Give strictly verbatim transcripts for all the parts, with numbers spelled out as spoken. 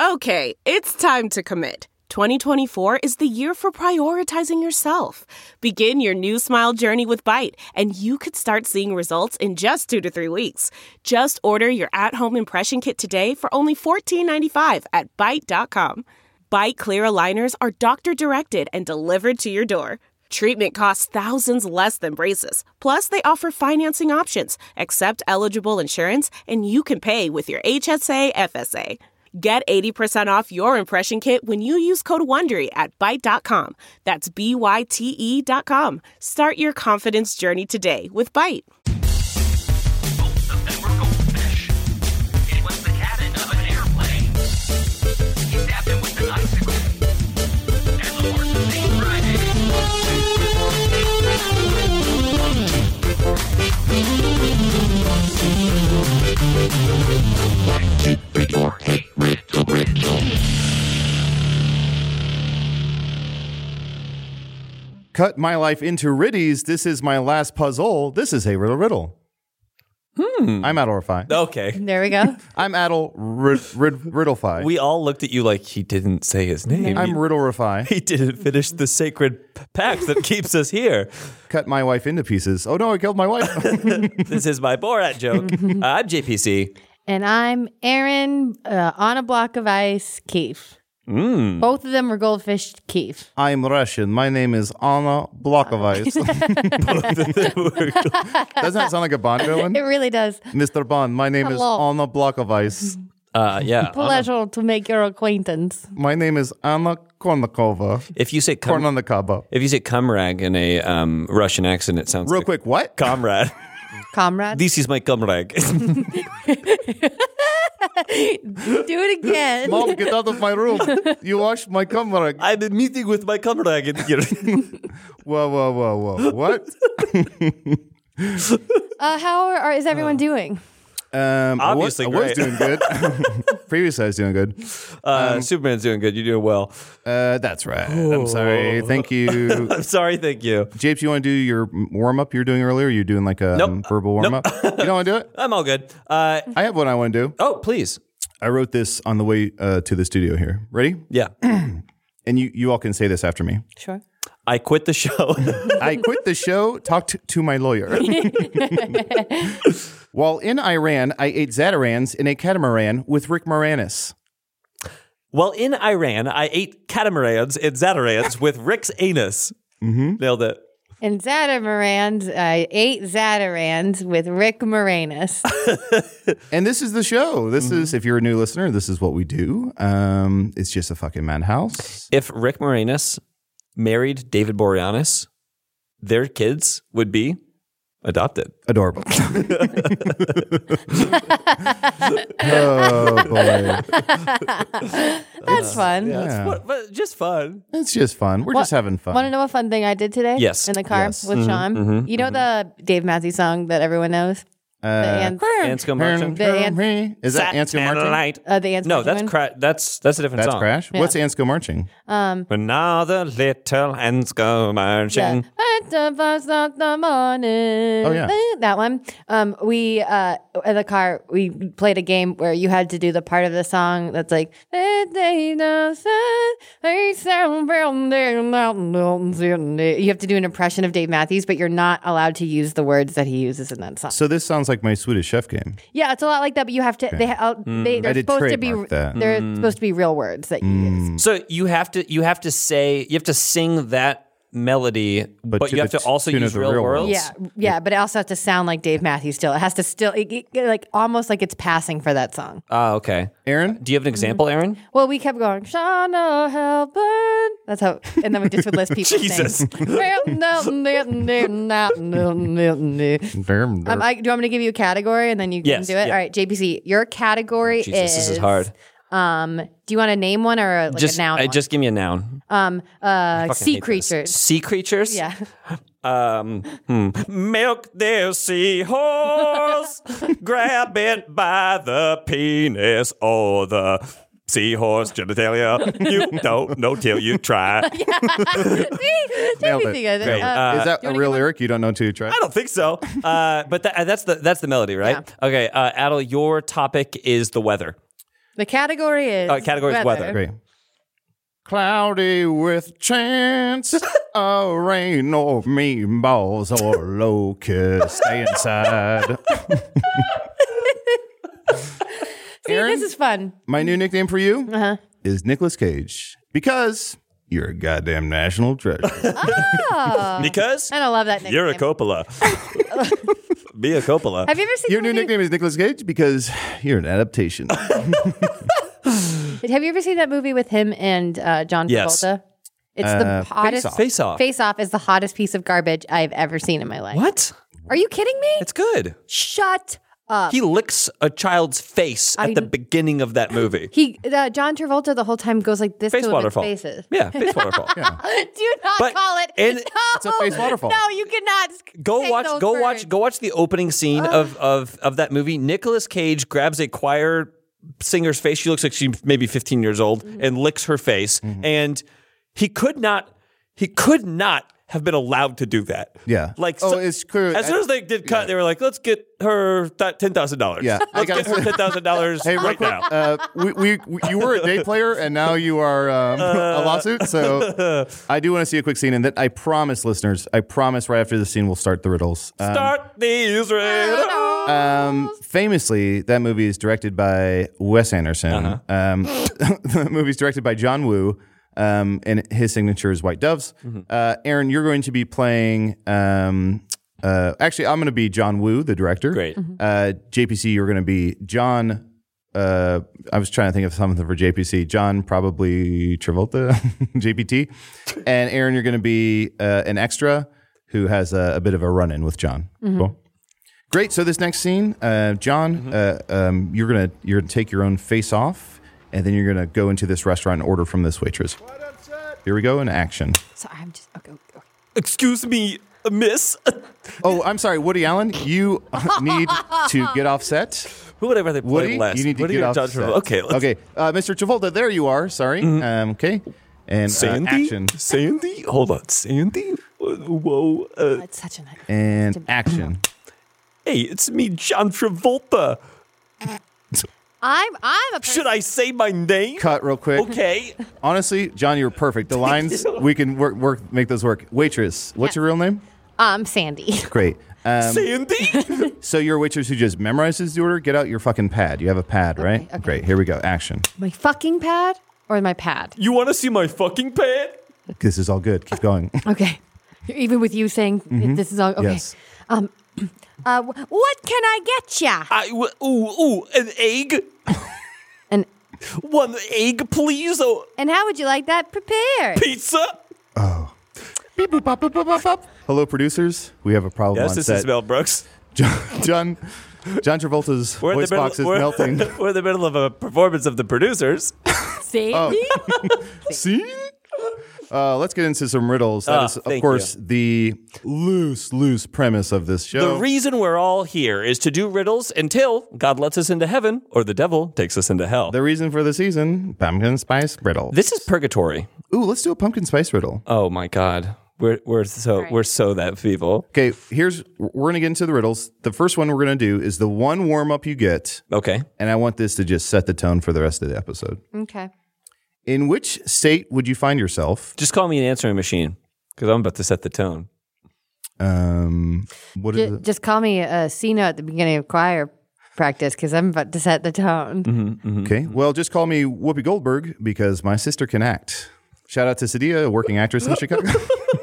Okay, it's time to commit. twenty twenty-four is the year for prioritizing yourself. Begin your new smile journey with Byte, and you could start seeing results in just two to three weeks. Just order your at-home impression kit today for only fourteen ninety-five at byte dot com. Byte Clear aligners are doctor-directed and delivered to your door. Treatment costs thousands less than braces. Plus, they offer financing options, accept eligible insurance, and you can pay with your H S A F S A. Get eighty percent off your impression kit when you use code WONDERY at byte dot com. That's B Y T E dot com. Start your confidence journey today with Byte. Both of them were goldfish. It was the cabin of an airplane. He stabbed him with an icicle. And the horses ate Friday. Cut my life into riddies. This is my last puzzle. This is a riddle riddle. Hmm. I'm Adal Rifai. Okay. There we go. I'm Adal Rid- Rid- Riddlefy. We all looked at you like he didn't say his name. I'm Riddle Rifai. He didn't finish the sacred pact that keeps us here. Cut my wife into pieces. Oh no, I killed my wife. This is my Borat joke. Uh, I'm J P C. And I'm Aaron uh, on a block of ice, Keith. Mm. Both of them were goldfish, Keith. I'm Russian. My name is Anna Blokovic. Doesn't that sound like a Bond villain? It really does. Mister Bond, my name Hello. is Anna Blokovic. Uh, yeah. Pleasure to make your acquaintance. My name is Anna Kornikova. If you say Corn com- on the cob. if you say comrade in a um, Russian accent, it sounds Real like quick, what? comrade. Comrade. This is my comrade. Do it again. Mom, get out of my room. You washed my camera. I'm in meeting with my comrade in here. Whoa, whoa, whoa, whoa. What? Uh, how are, are, is everyone doing? Um, Obviously I was, I was great. doing good. Previously, I was doing good. Uh, Superman's doing good. You're doing well. Uh, that's right. I'm sorry. Thank you. I'm sorry. Thank you. Japes, you want to do your warm up you're doing earlier? You're doing like a Nope. um, verbal warm up? You don't want to do it? I'm all good. Uh, I have what I want to do. oh, please. I wrote this on the way uh, to the studio here. Ready? Yeah. And you, you all can say this after me. Sure. I quit the show. I quit the show, talked to my lawyer. While in Iran, I ate Zatarans in a catamaran with Rick Moranis. Well, in Iran, I ate catamarans and zatarans with Rick's anus. Mm-hmm. Nailed it. And Zatarans, I ate Zatarans with Rick Moranis. And this is the show. This is, if you're a new listener, this is what we do. Um, it's just a fucking madhouse. If Rick Moranis married David Boreanaz, their kids would be adopted. Adorable. Oh, boy. That's fun. Yeah. What, but just fun. It's just fun. We're just having fun. Want to know a fun thing I did today? Yes. In the car Yes. with Sean? You know the Dave Matthews song that everyone knows? the ants. Ants go marching. The ants- Is that Ants Go Marching? Satellite. Uh, the ants No, marching that's one? cra- that's that's a different That's song. Crash? What's Ants Go Marching? When now the little ants go marching. Yeah. At the first of the morning. Oh, yeah. That one. Um, we, uh, in the car, we played a game where you had to do the part of the song that's like, you have to do an impression of Dave Matthews, but you're not allowed to use the words that he uses in that song. So this sounds like my Swedish Chef game. Yeah, it's a lot like that, but you have to, they, uh, they, they're I did supposed to be, trademark that. they're supposed to be real words that you use. So you have to you have to say you have to sing that melody, but, But to you have the to also tune of use the real, real words. words. Yeah, yeah, but it also has to sound like Dave Matthews still. It has to still, it, it- like, almost like it's passing for that song. Ah, okay. Aaron? Do you have an example, Aaron? Well, we kept going, Shauna Halpern. That's how, and then we just would list people Jesus. sing. um, I, do you want me to give you a category and then you can Yes, do it? yeah. All right, J P C, your category Jesus, is... this is hard. Um, do you want to name one or a, like just a noun uh, one? just give me a noun. Um, uh, Fucking sea hate this. creatures. Sea creatures? Yeah. Um, hmm. Milk their seahorse, grab it by the penis or the seahorse genitalia. You don't know till you try. See? Nailed J P C it. guys. Great. Uh, Uh, Is that you a wanna real give one? lyric? You don't know till you try? I don't think so. Uh, but that, that's the that's the melody, right? Okay, uh, Adel, your topic is the weather. The category is Uh, category is weather. Great. Cloudy with chance of rain or meatballs or locusts. Stay inside. See, Aaron? this is fun. My new nickname for you Uh-huh. is Nicolas Cage because you're a goddamn national treasure. Because I don't love that nickname. you're a Coppola. Be a Coppola. Have you ever seen Your the new movie? nickname is Nicolas Cage because you're an adaptation. Have you ever seen that movie with him and uh, John Yes. Travolta? It's Uh, the hottest. Face Off. Face Off. Face Off is the hottest piece of garbage I've ever seen in my life. What? Are you kidding me? It's good. Shut up. He licks a child's face at I- the beginning of that movie. He, uh, John Travolta, the whole time goes like this Face to waterfall. his faces. Yeah, face waterfall. Do not But call it. in- no, It's a face waterfall. No, you cannot. Go say watch. those Go words. watch. Go watch the opening scene of, of of that movie. Nicolas Cage grabs a choir singer's face. She looks like she's maybe fifteen years old, Mm-hmm. and licks her face. And he could not. He could not have been allowed to do that. Yeah. Like, Oh, so- it's clear- As soon as they did cut, yeah. they were like, "Let's get her that ten thousand dollars. Yeah, I let's gotta get her say- ten thousand dollars Hey, real right quick, now." uh, we, we, we, you were a day player and now you are um, a lawsuit. So I do want to see a quick scene, and that I promise, listeners, I promise right after the scene we'll start the riddles. Um, Start these riddles. Um, famously, that movie is directed by Wes Anderson. Uh-huh. Um, the movie's directed by John Woo, um, and his signature is White Doves. Mm-hmm. Uh, Aaron, you're going to be playing. Um, uh, actually, I'm going to be John Woo, the director. Great. Uh, J P C, you're going to be John. Uh, I was trying to think of something for J P C. John, probably Travolta, J P T. And Aaron, you're going to be uh, an extra who has a, a bit of a run-in with John. Cool. Great. So this next scene, uh, John, uh, um, you're gonna you're gonna take your own face off, and then you're gonna go into this restaurant and order from this waitress. Here we go in action. Sorry, I'm just okay. okay. Excuse me, miss. Oh, I'm sorry, Woody Allen. You need to get off set. Whatever they play Woody, less. you need to Woody get or off John set. Travolta? Okay. Let's, Okay, uh, Mister Travolta, there you are. Sorry. Um, okay. And uh, Sandy. action. Sandy. Hold on, Sandy. Whoa. Uh, That's such a nice. And action. hey, it's me, John Travolta. I'm I'm a person. Should I say my name? Cut real quick. Okay. Honestly, John, you're perfect. The lines we can work, work make those work. Waitress, what's your real name? Um, Sandy. Great. Um, Sandy. So you're a waitress who just memorizes the order. Get out your fucking pad. You have a pad, right? okay. Great. Here we go. Action. My fucking pad or my pad? You want to see my fucking pad? This is all good. Keep going. Okay. Even with you saying this is all okay. Yes. Um, uh, wh- what can I get ya? I w- ooh ooh an egg. And One egg, please. Oh, and how would you like that prepared? pizza. Beep, boop, bop, boop, boop, bop, bop. Hello, producers. We have a problem Yes, on this set. is Mel Brooks. John, John, John Travolta's We're in voice the middle. box is we're, melting. we're in the middle of a performance of the producers. Sandy. Scene? Uh, let's get into some riddles. That Ah, is, of thank course, the loose, loose premise of this show. The reason we're all here is to do riddles until God lets us into heaven or the devil takes us into hell. The reason for the season, pumpkin spice riddle. This is purgatory. Ooh, let's do a pumpkin spice riddle. Oh my God. We're we're so right. we're so that people. Okay, here's we're gonna get into the riddles. The first one we're gonna do is the one warm up you get, Okay. and I want this to just set the tone for the rest of the episode. Okay. In which state would you find yourself? Just call me an answering machine because I'm about to set the tone. Um, what is J- it? just call me a C note at the beginning of choir practice because I'm about to set the tone. Okay, well, just call me Whoopi Goldberg because my sister can act. Shout out to Sadia, a working actress in Chicago.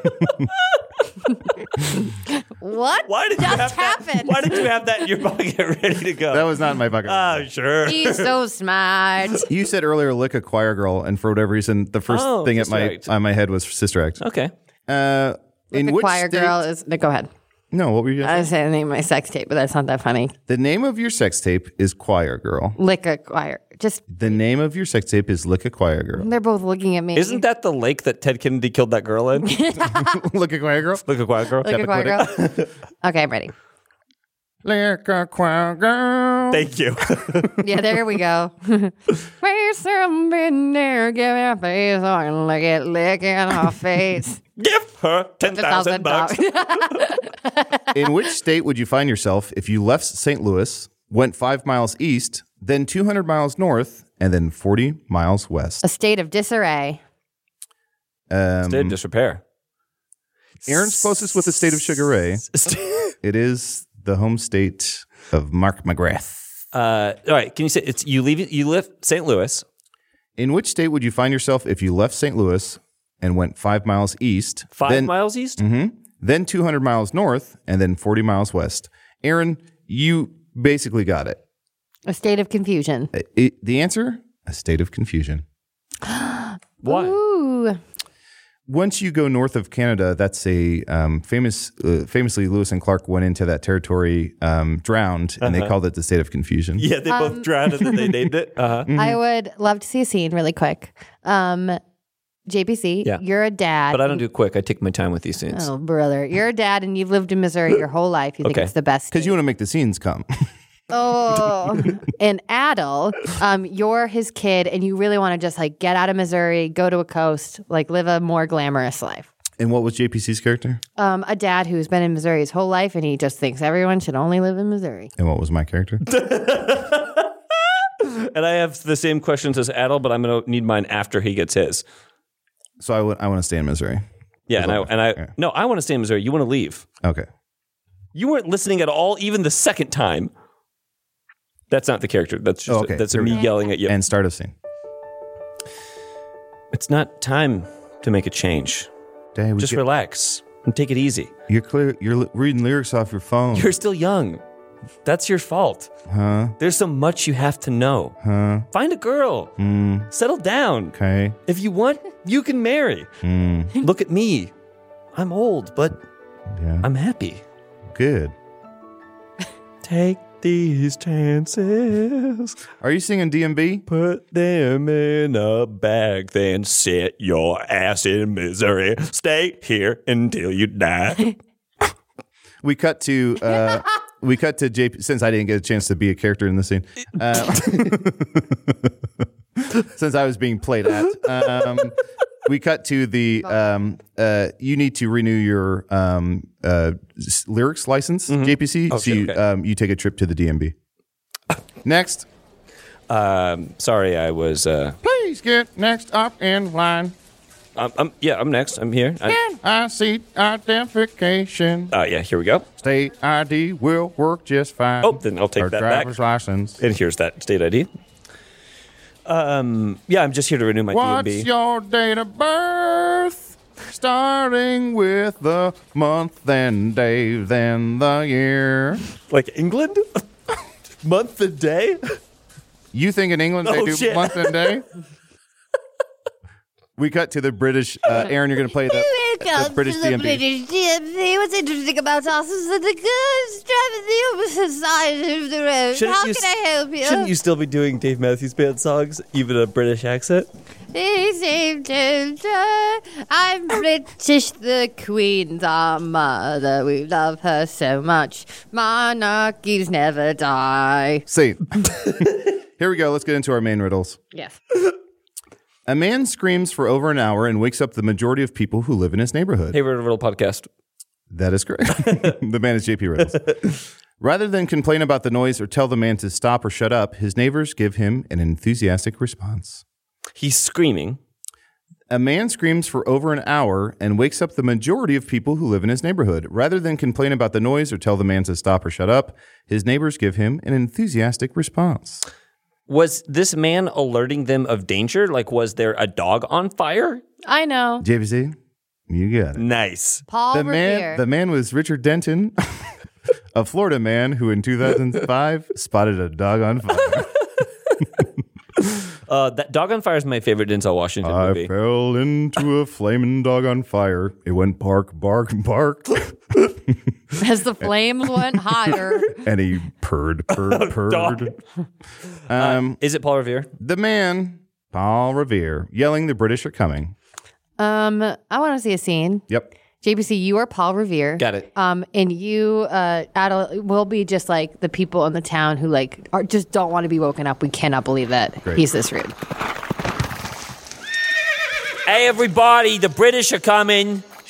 What? Why did just you have happened? that? Why did you have that in your pocket ready to go? That was not in my bucket. Oh, sure. He's so smart. You said earlier, lick a choir girl, and for whatever reason, the first Oh, thing at Sister my Act. on my head was Sister Act. Okay. Uh, in the which choir state? girl is. No, go ahead. No, what were you? I Gonna was say? saying the name of my sex tape, but that's not that funny. The name of your sex tape is Choir Girl. Lick a choir. Just The name of your sex tape is Lick a Choir Girl. they're both looking at me. Isn't that the lake that Ted Kennedy killed that girl in? Lick a Choir Girl. Look at quiet girl. Lick a choir girl? Okay, I'm ready. Lick a Choir Girl. Thank you. Yeah, there we go. Where's something there? Give me a face so I can lick it, lick it on her face. Give her ten thousand bucks. In which state would you find yourself if you left Saint Louis, went five miles east, then two hundred miles north, and then forty miles west. A state of disarray. Um, State of disrepair. Aaron's closest with the state of Sugar Ray. It is the home state of Mark McGrath. Uh, all right. Can you say it's you leave you live Saint Louis? In which state would you find yourself if you left Saint Louis and went five miles east? Five then, miles east? Mm-hmm, then two hundred miles north, and then forty miles west. Aaron, you basically got it. A state of confusion. Uh, it- the answer? A state of confusion. Why? Ooh. Once you go north of Canada, that's a um, famous, uh, famously Lewis and Clark went into that territory, um, drowned, and they called it the state of confusion. Yeah, they both drowned and then they named it. Uh-huh. I would love to see a scene really quick. Um, J P C, Yeah. you're a dad. But I don't do quick. I take my time with these scenes. Oh, brother. You're a dad and you've lived in Missouri your whole life. You think Okay. it's the best. Because you want to make the scenes come. Oh, and Adel, um, you're his kid, and you really want to just like get out of Missouri, go to a coast, like live a more glamorous life. And what was J P C's character? Um, a dad who's been in Missouri his whole life, and he just thinks everyone should only live in Missouri. And what was my character? And I have the same questions as Adel, but I'm going to need mine after he gets his. So I would- I want to stay in Missouri. Yeah, and I, and I Yeah. no, I want to stay in Missouri. You want to leave. Okay. You weren't listening at all, even the second time. That's not the character. That's just Oh, okay. that's Here we me go. yelling at you. And start a scene. It's not time to make a change. Dad, we Just get- relax and take it easy. You're clear. You're li- reading lyrics off your phone. You're still young. That's your fault. huh? There's so much you have to know. Huh? Find a girl. Mm, Settle down. okay. If you want, you can marry. Mm, Look at me. I'm old, but yeah. I'm happy. Good. Take these chances. Are you singing D M B? Put them in a bag, then sit your ass in misery. Stay here until you die. We cut to uh, we cut to J P. Since I didn't get a chance to be a character in the scene, uh, since I was being played at, um, we cut to the um, uh, you need to renew your um, uh, s- lyrics license, J P C. Oh, so shit, you, okay. um, you take a trip to the D M B. Next, Um, sorry, I was. Uh, please get next up in line. I'm, I'm, yeah, I'm next. I'm here. I, I see identification. uh, yeah, here we go. State I D will work just fine. Oh, then I'll take Or that back. driver's license. And here's that state I D. Um, yeah, I'm just here to renew my What's D M B. your date of birth? Starting with the month and day, then the year. Like England? Month and day? You think in England they Oh, do shit. month and day? We cut to the British. Uh, Aaron, you're going to play the, the British D M B. British D M B. What's interesting about us is that the goods driving the opposite side of the road. Shouldn't How you can s- I help you? Shouldn't you still be doing Dave Matthews Band songs, even a British accent? I'm British, the Queen's our mother. We love her so much. Monarchies never die. See. Here we go. Let's get into our main riddles. Yes. A man screams for over an hour and wakes up the majority of people who live in his neighborhood. Hey, Riddle Riddle Podcast. That is correct. The man is J P Riddles. Rather than complain about the noise or tell the man to stop or shut up, his neighbors give him an enthusiastic response. He's screaming. A man screams for over an hour and wakes up the majority of people who live in his neighborhood. Rather than complain about the noise or tell the man to stop or shut up, his neighbors give him an enthusiastic response. Was this man alerting them of danger? Like, was there a dog on fire? I know. J P C, you got it. Nice. Paul The Revere. man, the man was Richard Denton, a Florida man who in two thousand five spotted a dog on fire. Uh, that Dog on Fire is my favorite Denzel Washington I movie. fell into a flaming dog on fire. It went bark, bark, bark. As the flames went higher. And he purred, purred, purred. Um, Is it Paul Revere? the man, Paul Revere, yelling the British are coming. Um, I want to see a scene. Yep. J B C, you are Paul Revere. Got it. Um, and you, uh, Adel, will be just like the people in the town who like are just don't want to be woken up. We cannot believe that Great. he's this rude. Hey, everybody, the British are coming.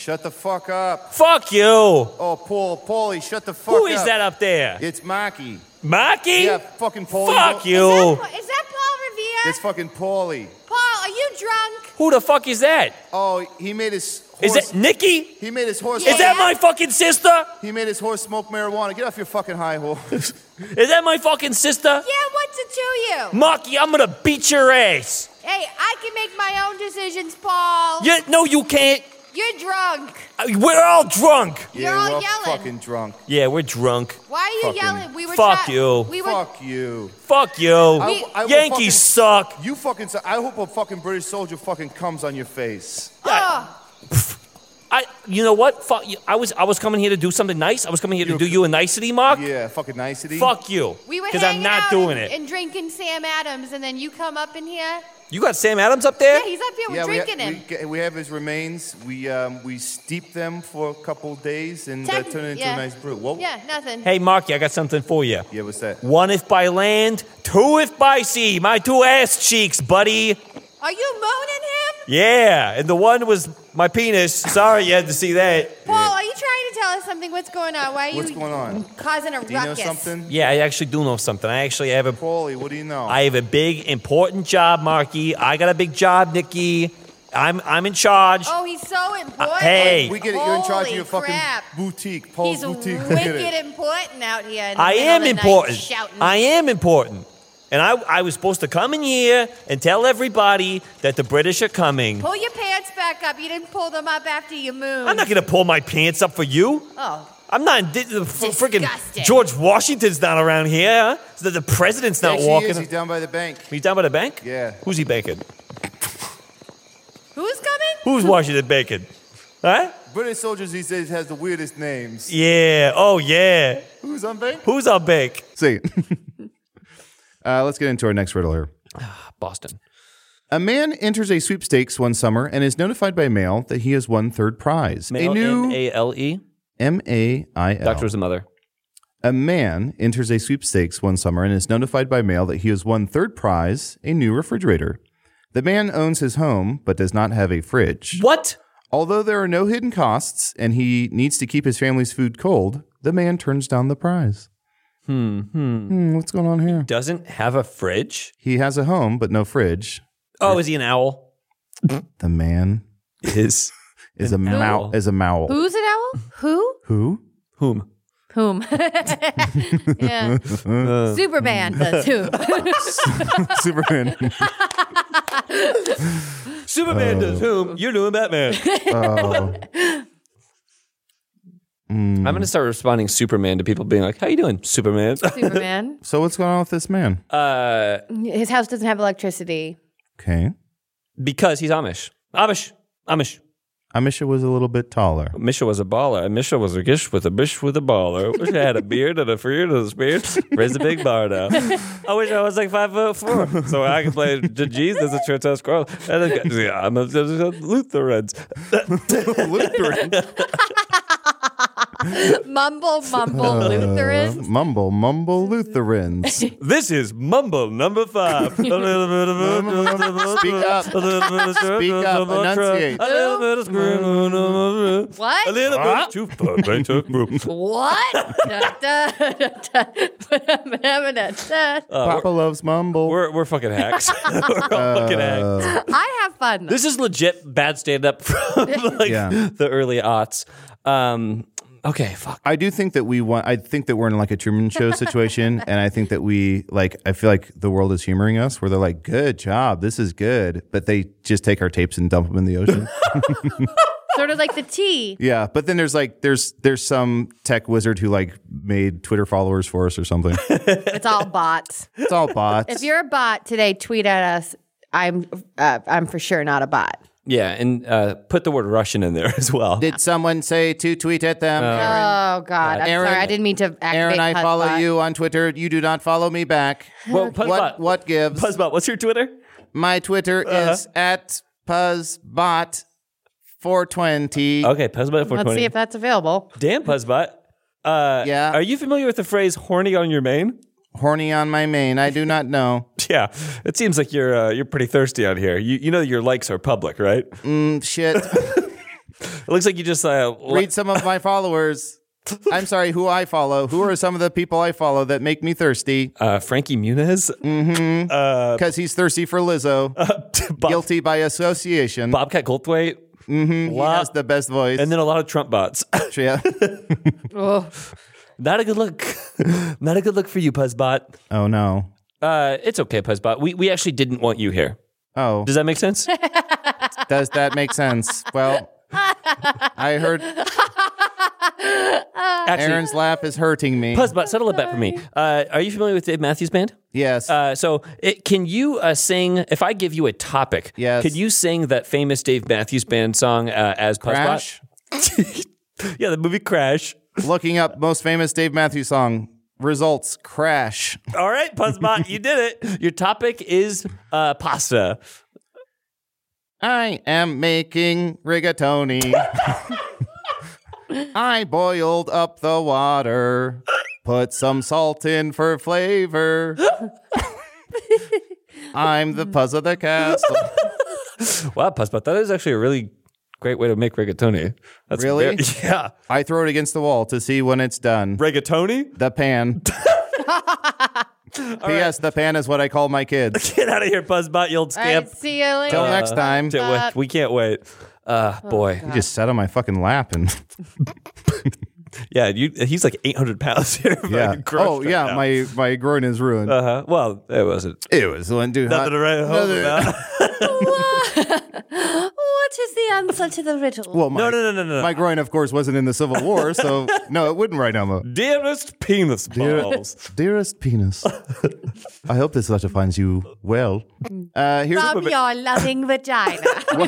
shut the fuck up. Fuck you. Oh, Paul, Paulie, shut the fuck up. Who is that up there? It's Maki. Maki? Yeah, fucking Paulie. Fuck don't- you. Is that, is that Paul Revere? It's fucking Paulie. Paul, are you drunk? Who the fuck is that? Oh, he made his Is horse. that Nikki? He made his horse. Is that my fucking sister? He made his horse smoke marijuana. Get off your fucking high horse. Is that my fucking sister? Yeah, what's it to you? Maki, I'm gonna beat your ass. Hey, I can make my own decisions, Paul. Yeah, no, you can't. You're drunk. Uh, We're all drunk. You're yeah, all we're yelling. fucking drunk. Yeah, we're drunk. Why are you Fucking- yelling? We were Fuck try- you. We were Fuck you. Fuck you. I- I will Yankees suck. You fucking suck. I hope a fucking British soldier fucking comes on your face. Oh, I, you know what? Fuck you. I was, I was coming here to do something nice. I was coming here to You- do you a nicety, Mark. Yeah, fucking nicety. Fuck you. we were Because I'm hanging not out doing and, it. and drinking Sam Adams, and then you come up in here. You got Sam Adams up there? Yeah, he's up here. We're Yeah, we, drinking ha- him. we, get- we have his remains. We um, we steep them for a couple days and uh, Techn- turn it into yeah. a nice brew. Whoa. Yeah, nothing. Hey, Marky, I got something for you. Yeah, what's that? One if by land, two if by sea. My two ass cheeks, buddy. Are you moaning him? Yeah, and the one was my penis. Sorry you had to see that. Paul, are you trying to tell us something? What's going on? Why are What's you going on? causing a Do you know ruckus? something? Yeah, I actually do know something. I actually have a Paulie, what do you know? I have a big important job, Marky. I got a big job, Nikki. I'm I'm in charge. Oh, he's so important. hey. we get it. You're in charge of Holy your fucking crap. boutique. Paul's He's boutique. We get it. wicked important out here. In the I middle am of the night important. shouting. I am important. And I, I was supposed to come in here and tell everybody that the British are coming. Pull your pants back up. You didn't pull them up after you moved. I'm not going to pull my pants up for you. Oh, I'm not. The freaking Disgusting. George Washington's not around here. Huh? The, the president's not Actually, he walking. is. He's down by the bank. He's down by the bank? Yeah. Who's he banking? who's coming? Who's Washington banking? Huh? British soldiers these days has the weirdest names. Yeah. Oh, yeah. Who's on bank? Who's on bank? See. uh, let's get into our next riddle here. Boston. A man enters a sweepstakes one summer and is notified by mail that he has won third prize. A new M A L E. M A I L. Doctor was the mother. A man enters a sweepstakes one summer and is notified by mail that he has won third prize, a new refrigerator. The man owns his home but does not have a fridge. What? Although there are no hidden costs and he needs to keep his family's food cold, the man turns down the prize. Hmm. Hmm. Hmm, what's going on here? Doesn't have a fridge? He has a home but no fridge. Oh, is he an owl? The man Is is a An mow owl. is a mowl. Who's an owl? Who? Who? whom? Whom? yeah. Superman does who? Superman. Superman does whom? You're doing Batman. Oh. I'm going to start responding Superman to people being like, how you doing, Superman? Superman. So what's going on with this man? uh, His house doesn't have electricity. Okay. because he's Amish. Amish. Amish. Amisha was a little bit taller. Misha was a baller. Misha was a gish with a bish with a baller. Wish I had a beard and a beard and a spear. Raise a big bar now. I wish I was like five foot four so I could play the G's as a church house squirrel. And then, yeah, I'm a, a Lutherans. Lutheran. Mumble, mumble, Lutherans. Mumble, mumble Lutherans. Speak This is Mumble number five. Speak up. Speak up. Enunciate. A little bit of scream. A What? little bit too far. They took group. What? Da, da, da, da, da, da, da. Papa loves mumble. We're, we're fucking hacks. We're all fucking hacks. I have fun. This is legit bad stand up from like Yeah. the early aughts. Um, okay, fuck. I do think that we want. I think that we're in like a Truman Show situation, and I think that we like. I feel like the world is humoring us, where they're like, "Good job, this is good," but they just take our tapes and dump them in the ocean. Sort of like the tea. Yeah, but then there's like there's there's some tech wizard who like made Twitter followers for us or something. It's all bots. It's all bots. If you're a bot today, tweet at us. I'm uh, I'm for sure not a bot. Yeah, and uh, put the word Russian in there as well. Did someone say to tweet at them? Aaron, Oh God, I'm Aaron- sorry. I didn't mean to activate Aaron, I follow Puzzbot. you on Twitter. You do not follow me back. Well, What Puzzbot. what gives? Puzzbot, what's your Twitter? My Twitter is at Puzzbot four twenty. Okay, Puzzbot four Let's twenty. see if that's available. Damn, Puzzbot. Uh, Yeah. Are you familiar with the phrase "horny on your main"? Horny on my main. I do not know. Yeah, it seems like you're uh, you're pretty thirsty out here. You you know your likes are public, right? Mm, shit. It looks like you just uh, Read some of my followers. I'm sorry, who I follow. Who are some of the people I follow that make me thirsty? uh, Frankie Muniz, Mm-hmm. uh, Because he's thirsty for Lizzo. Bob, Guilty by association. Bobcat Goldthwait, Mm-hmm. He has the best voice. and then a lot of Trump bots. yeah. Oh. Not a good look. Not a good look for you, Puzzbot. Oh, no. Uh, it's okay, Puzzbot. We we actually didn't want you here. Oh, Does that make sense? does that make sense? Well, I heard Actually, Aaron's laugh is hurting me. Puzzbot, settle a bet for me. Uh, are you familiar with Dave Matthews Band? Yes. Uh, so it, can you uh, sing, if I give you a topic, Yes. could you sing that famous Dave Matthews Band song uh, as Puzzbot? Crash. Yeah, the movie Crash. Looking up most famous Dave Matthews song. Results, Crash. All right, Puzzbot, you did it. Your topic is uh, pasta. I am making rigatoni. I boiled up the water. Put some salt in for flavor. I'm the Puzz of the castle. Wow, Puzzbot, that is actually a really great way to make rigatoni. That's Really? very- yeah. I throw it against the wall to see when it's done. Rigatoni? The pan. P S. The pan is what I call my kids. Get out of here, Puzzbot, you old All right, scamp. see you later. Till next time. Can't wait. We can't wait. Uh, boy. He just sat on my fucking lap and Yeah, you, he's like eight hundred pounds here. yeah. Oh yeah, my my groin is ruined. Uh huh. Well, it wasn't. It was one dude. Nothing to write home Nothing- about. What is the answer to the riddle? Well, my, No, no, no, no, no. My groin, of course, wasn't in the Civil War, so no, it wouldn't write home. Dearest penis balls. Dearest penis, I hope this letter finds you well. Uh, here's From your loving vagina.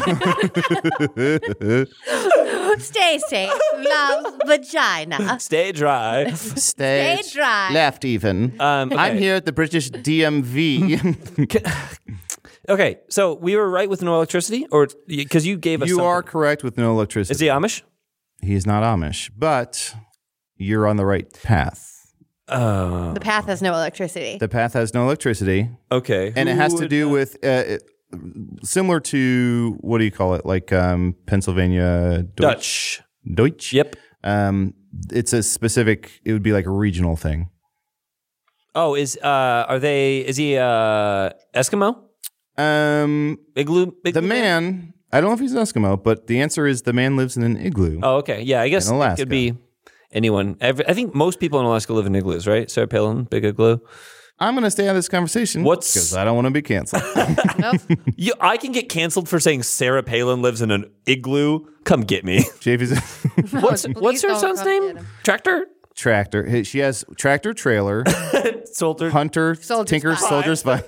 Stay safe. Love vagina. Stay dry. stay, Stay dry. left even. Um, I'm okay. here at the British D M V. Okay, so we were right with no electricity, or because you gave us. You something. are correct with no electricity. Is he Amish? He is not Amish, but you're on the right path. Oh. The path has no electricity. The path has no electricity, Okay. and it Who has to would- do with uh, it, similar to what do you call it? Like um, Pennsylvania Deutsch. Dutch. Deutsch. Yep. Um, it's a specific. It would be like a regional thing. Oh, is uh, are they? Is he uh, Eskimo? Um, Igloo. the igloo man. I don't know if he's an Eskimo, but the answer is the man lives in an igloo. Oh, okay. Yeah, I guess In it Alaska. could be anyone. Every, I think most people in Alaska live in igloos, right? Sarah Palin, big igloo. I'm going to stay out of this conversation. What's- because I don't want to be canceled. Nope. You, I can get canceled for saying Sarah Palin lives in an igloo. Come get me. J P's What's what's her don't son's come get name? him. Tractor. tractor. She has tractor trailer. Soldier. Hunter, Soldier Tinker, Spy. Soldier Spy.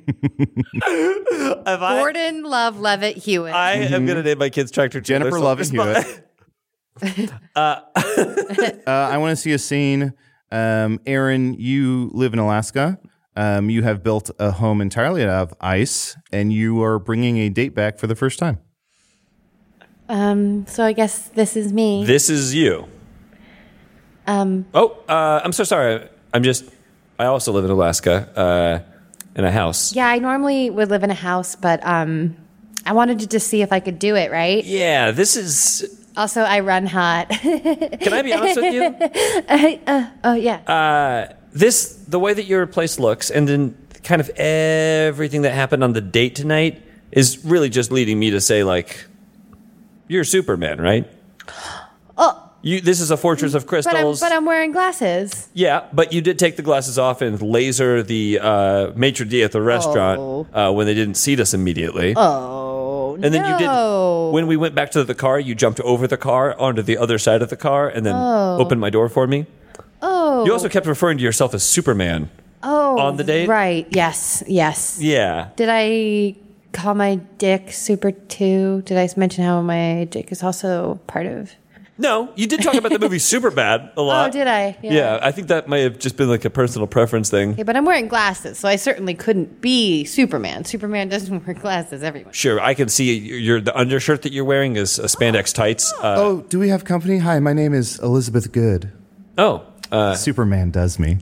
Have I, Gordon Love Levitt Hewitt. I am going to name my kids Tractor. Trailer Jennifer Soldier Love Spy. Hewitt. uh, I want to see a scene. Um, Aaron, you live in Alaska. Um, you have built a home entirely out of ice, and you are bringing a date back for the first time. um, so I guess this is me. This is you. Um, Oh, uh, I'm so sorry. I'm just. I also live in Alaska, uh, in a house. yeah, I normally would live in a house, but um, I wanted to just see if I could do it, right? Yeah, this is. Also, I run hot. Can I be honest with you? Oh, yeah. Uh, this the way that your place looks, and then kind of everything that happened on the date tonight is really just leading me to say, like, you're Superman, right? oh, You. This is a fortress of but I'm, crystals. but I'm wearing glasses. Yeah, but you did take the glasses off and laser the uh, maitre d' at the restaurant Oh. uh, when they didn't seat us immediately. Oh, and then you did. no. When we went back to the car, you jumped over the car onto the other side of the car and then opened my door for me. Oh. You also kept referring to yourself as Superman. oh, on the date? Right. Yes. Yes. Yeah. Did I call my dick Super two? Did I mention how my dick is also part of? No, you did talk about the movie Superbad a lot. Oh, did I? Yeah. I think that may have just been like a personal preference thing. Okay, but I'm wearing glasses, so I certainly couldn't be Superman. Superman doesn't wear glasses. Everyone. Sure, I can see your the undershirt that you're wearing is a spandex tights. Uh, Oh, do we have company? Hi, my name is Elizabeth Good. oh, uh, Superman does me.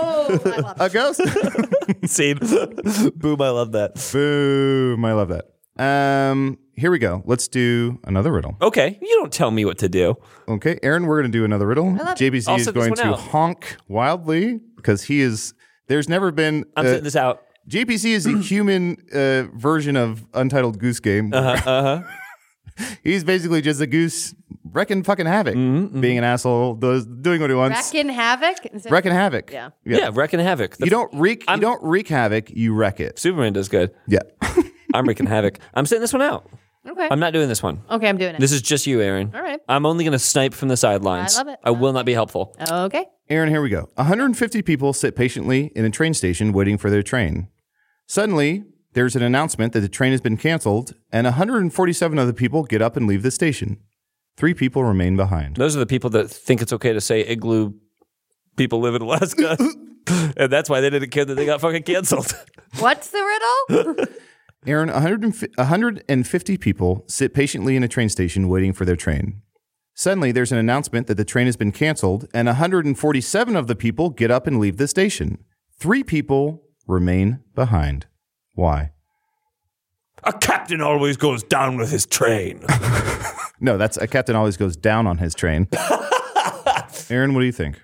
A ghost? scene. Boom! I love that. Boom. I love that. Um, here we go. Let's do another riddle. Okay, you don't tell me what to do. Okay, Aaron, we're going to do another riddle. J B C I'll is sit this going one to out. honk wildly because he is. There's never been. I'm uh, sitting this out. J P C is a human uh, version of Untitled Goose Game. Uh-huh, uh-huh. He's basically just a goose wrecking fucking havoc, Mm-hmm, mm-hmm. being an asshole, does, doing what he wants. Wrecking havoc? Instead of- Wrecking havoc. Yeah. Yeah, wrecking havoc. You don't wreak. You don't wreak havoc. You wreck it. Superman does good. Yeah. I'm wreaking havoc. I'm sitting this one out. Okay. I'm not doing this one. Okay, I'm doing it. This is just you, Aaron. All right. I'm only going to snipe from the sidelines. I love it. I will not be helpful. Okay. Aaron, here we go. one hundred fifty people sit patiently in a train station waiting for their train. Suddenly, there's an announcement that the train has been canceled, and one hundred forty-seven of the people get up and leave the station. Three people remain behind. Those are the people that think it's okay to say igloo people live in Alaska. And that's why they didn't care that they got fucking canceled. What's the riddle? Aaron, one hundred fifty people sit patiently in a train station waiting for their train. Suddenly, there's an announcement that the train has been canceled, and one hundred forty-seven of the people get up and leave the station. Three people remain behind. Why? A captain always goes down with his train. No, that's a captain always goes down on his train. Aaron, what do you think?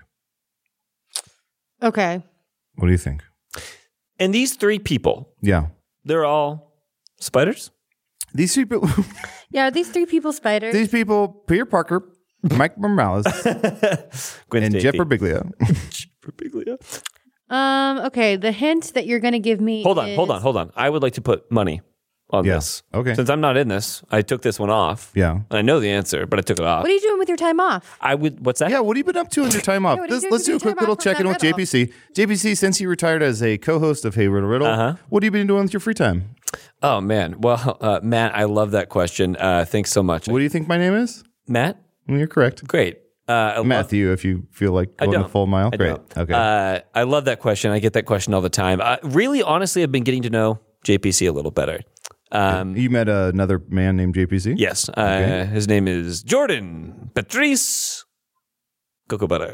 Okay. What do you think? And these three people, Yeah. they're all spiders? These people, Yeah, are these three people spiders? these people, Peter Parker, Mike Morales, Gwen and Stacy. Jeff Birbiglia. Birbiglia. um, okay, the hint that you're going to give me Hold on, is- hold on, hold on. I would like to put money on Yeah. this. Okay. Since I'm not in this, I took this one off. Yeah. And I know the answer, but I took it off. What are you doing with your time off? I would, what's that? Yeah, what have you been up to on your time off? Yeah, what are you let's doing let's with do a your quick time little off for check in that with J P C. J P C, since you retired as a co-host of Hey Riddle Riddle, Uh-huh. what have you been doing with your free time? Oh, man. Well, uh, Matt, I love that question. Uh, thanks so much. What do you think my name is? Matt? Well, you're correct. Great. Uh, I love- Matthew, if you feel like I going the don't. full mile. I Great. don't. Okay. Uh, I love that question. I get that question all the time. Uh, really, honestly, I've been getting to know J P C a little better. Um, you met another man named J P C? yes. Uh, his name is Jordan Patrice Cocoa Butter.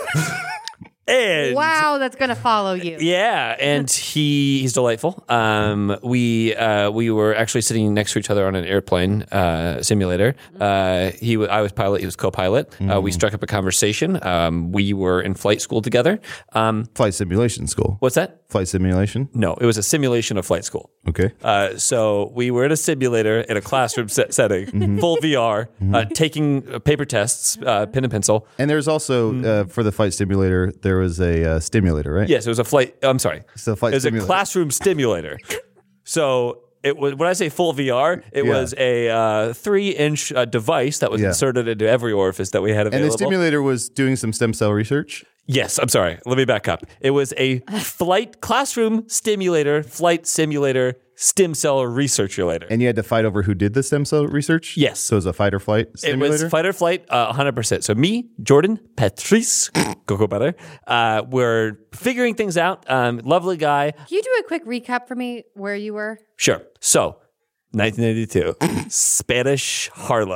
and Wow, that's going to follow you. yeah, and he he's delightful. Um, we uh, we were actually sitting next to each other on an airplane uh, simulator. Uh, he w- I was pilot, he was co-pilot. Uh, we struck up a conversation. Um, we were in flight school together. Um, Flight simulation school. what's that? Flight simulation. No, it was a simulation of flight school. Okay. Uh, so we were in a simulator in a classroom set setting, full V R, uh, taking uh, paper tests, uh, pen and pencil. And there's also, uh, for the flight simulator, there was a uh, stimulator, right? Yes, it was a flight. I'm sorry, So flight it was simulator. a classroom stimulator. So it was when I say full V R, it Yeah. was a uh, three-inch uh, device that was Yeah. inserted into every orifice that we had And available. the stimulator was doing some stem cell research. Yes, I'm sorry. Let me back up. It was a flight classroom stimulator, flight simulator, stem cell researcher. And you had to fight over who did the stem cell research? Yes. So it was a fight or flight It stimulator? was fight or flight, uh, one hundred percent. So me, Jordan, Patrice, Cocoa Butter, uh, we're figuring things out. Um, lovely guy. Can you do a quick recap for me where you were? Sure. So, nineteen eighty-two, Spanish Harlem.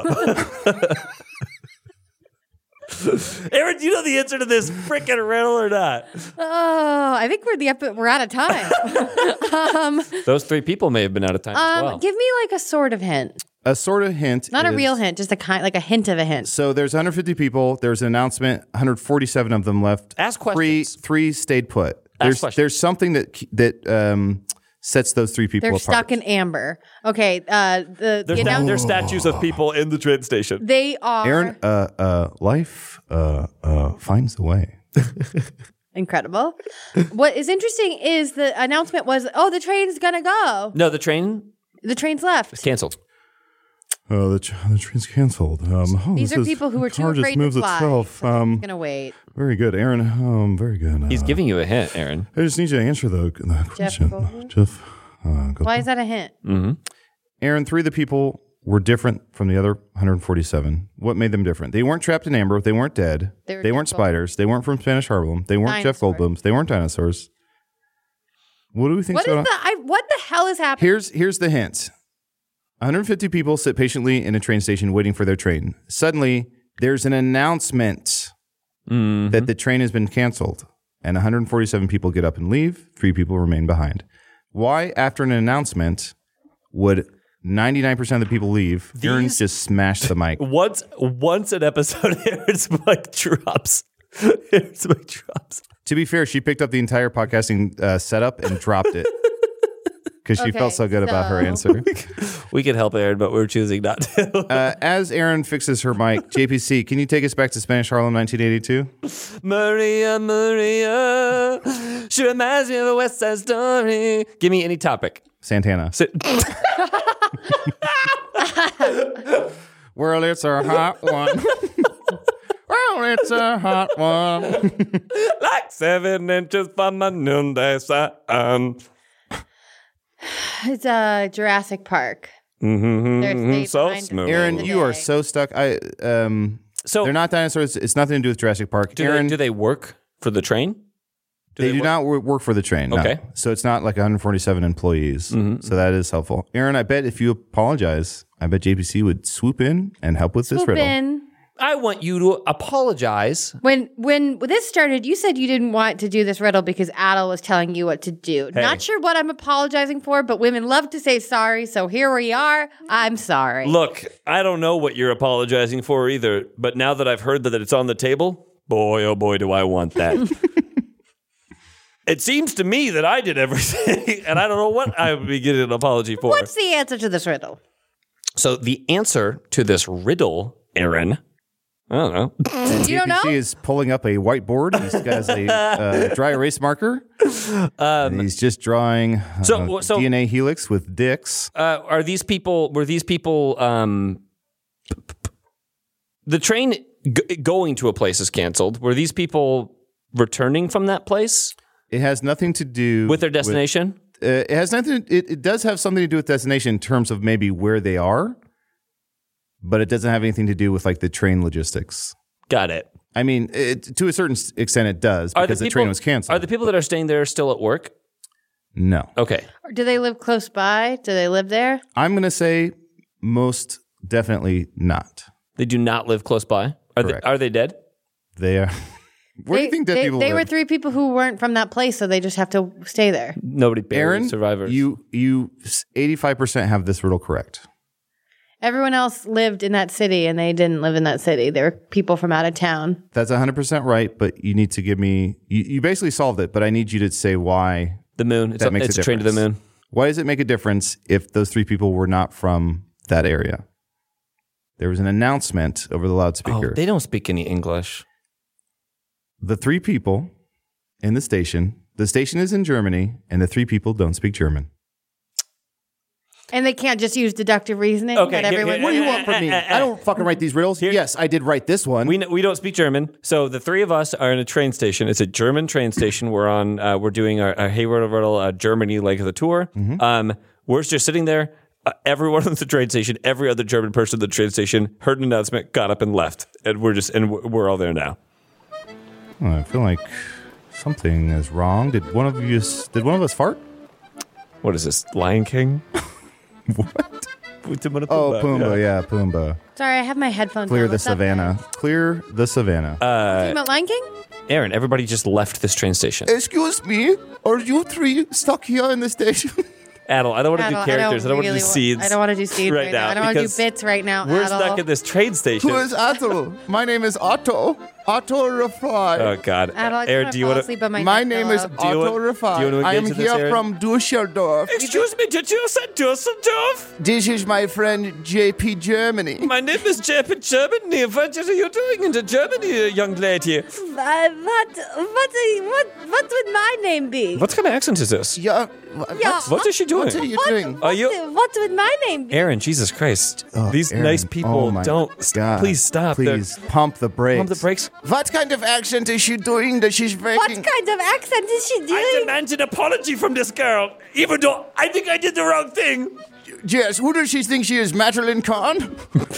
Aaron, do you know the answer to this freaking riddle or not? Oh, I think we're the epi- we're out of time. um, Those three people may have been out of time as um, well. give me like a sort of hint, a sort of hint. not a is- real hint, just a kind, like a hint of a hint. So there's one hundred fifty people. There's an announcement. one hundred forty-seven of them left. Ask Three, questions. three stayed put. There's questions. there's something that that um, sets those three people They're apart. stuck in amber. Okay, uh, the There's, you sta- know, there's statues of people in the train station. they are Aaron, uh, uh, life uh, uh, finds a way. incredible. What is interesting is the announcement was, "Oh, the train's gonna go. No, the train The train's left." canceled. Oh, the, tr- the train's canceled. Um, oh, These this are is- people who are the too car just afraid to moves fly. itself. So Um, I'm gonna wait. very good, Aaron. Um, very good. Uh, He's giving you a hint, Aaron. I just need you to answer the, the question. Goldblum? Jeff, uh, Goldblum. Why is that a hint? Aaron, three of the people were different from the other one hundred forty-seven. What made them different? They weren't trapped in amber. They weren't dead. They were They weren't Jeff spiders. They weren't from Spanish Harlem. They weren't Jeff Dinosaurs. Goldblums. They weren't dinosaurs. What do we think? What is going the? on? I, what the hell is happening? Here's here's the hint. one hundred fifty people sit patiently in a train station waiting for their train. Suddenly, there's an announcement that the train has been canceled, and one hundred forty-seven people get up and leave. Three people remain behind. Why, after an announcement, would ninety-nine percent of the people leave. Aaron These- just smashed the mic. Once once an episode, Aaron's mic drops. Aaron's mic drops. To be fair, she picked up the entire podcasting uh, setup and dropped it because she Okay, felt so good about her so- answer. We could help Aaron, but we're choosing not to. Uh, as Aaron fixes her mic, J P C, can you take us back to Spanish Harlem nineteen eighty-two? Maria, Maria, she reminds me of a West Side Story. Give me any topic. Santana. Sit. Well, it's a hot one. Well, it's a hot one. Like seven inches from my noonday sun. It's uh, Jurassic Park. Mm-hmm, They're mm-hmm. safe So behind smooth. Aaron, the you are day. so stuck. I um, So they're not dinosaurs. It's nothing to do with Jurassic Park. do, Aaron, they, do they work for the train? Do they, do work? not wor- work for the train. no. Okay. So it's not like one hundred forty-seven employees. Mm-hmm. So that is helpful. Aaron, I bet if you apologize, I bet J P C would swoop in and help with this Swoop riddle. in. I want you to apologize. When when this started, you said you didn't want to do this riddle because Adel was telling you what to do. Hey. Not sure what I'm apologizing for, but women love to say sorry, so here we are. I'm sorry. Look, I don't know what you're apologizing for either, but now that I've heard that it's on the table, boy, oh boy, do I want that. It seems to me that I did everything, and I don't know what I would be getting an apology for. What's the answer to this riddle? So the answer to this riddle, Aaron, I don't know. You don't know? J P C is pulling up a whiteboard. He's got a uh, dry erase marker. And he's just drawing uh, So- so- D N A helix with dicks. Uh, are these people, were these people, um, the train g- going to a place is canceled. Were these people returning from that place It has nothing to do with their destination? uh, it has nothing. It, it does have something to do with destination in terms of maybe where they are, but it doesn't have anything to do with like the train logistics. Got it. I mean, it, to a certain s- extent, it does Are because the, people, train was canceled. Are the people that are staying there still at work? no, Okay. Or do they live close by? Do they live there? I'm going to say most definitely not. They do not live close by. Are they, Correct. are they dead? They are. Where do you They- think dead they, people They were live? three people who weren't from that place, so they just have to stay there. Nobody buried Aaron, survivors. you you eighty-five percent have this riddle correct. Everyone else lived in that city, and they didn't live in that city. They were people from out of town. That's one hundred percent right, but you need to give me, you, you basically solved it, but I need you to say why. the moon. It's, That a, makes it's a a train to the difference. moon. Why does it make a difference if those three people were not from that area? There was an announcement over the Oh, loudspeaker. they don't speak any English. the three people in the station, the station is in Germany, and the three people don't speak German. And they can't just use deductive reasoning. Okay, that here- everyone. here- What do you Eh, want from me? eh, eh, I don't fucking write these riddles. Here- Yes, I did write this one. We, kn- we don't speak German, so the three of us are in a train station. It's a German train station. We're on. Uh, we're doing our, our Hayward Riddle uh, Germany leg of the tour. Mm-hmm. Um, we're just sitting there. Uh, everyone at the train station, every other German person at the train station heard an announcement, got up and left, and we're just and we're, we're all there now. Oh, I feel like something is wrong. Did one of you? Did one of us fart? What is this? Lion King? What? Pumbaa. Oh, Pumbaa. Yeah, Pumbaa. Sorry, I have my headphones Clear on. the What's up, savannah. Clear the savannah. Talking about Lion King? Aaron, everybody just left this train station. Excuse me, are you three stuck here in the station? Adel, I don't want to I do don't- characters. I don't, really want to do wa- scenes. I don't want to do scenes right right, now. now I don't want to do because bits right now. We're Adel. stuck in this train station. Otto? My name is Otto. Otto Rafai. Oh God, Adel, I just Aaron, wanna do you fall want asleep on my My neck name is pillow. Do you Otto want- do you Rafai. want to I am engage with this, here Aaron? from Dusseldorf. Excuse me, did you say Dusseldorf? This is my friend J P Germany. My name is Jep in Germany. What are you doing in Germany, young lady? Uh, what, what, what, what would my name be? What kind of accent is this? Yeah. Yeah. What is she doing? What are you What, doing? what, Are you- what would my name be? Aaron, Jesus Christ. Oh, These Aaron. nice people Oh my don't. st- God. Please stop. They're- Please pump the brakes. Pump the brakes. What kind of accent is she doing that she's What making? kind of accent is she I doing? demand an apology from this girl, even though I think I did the wrong thing. Yes, who does she think she is, Madeline Kahn?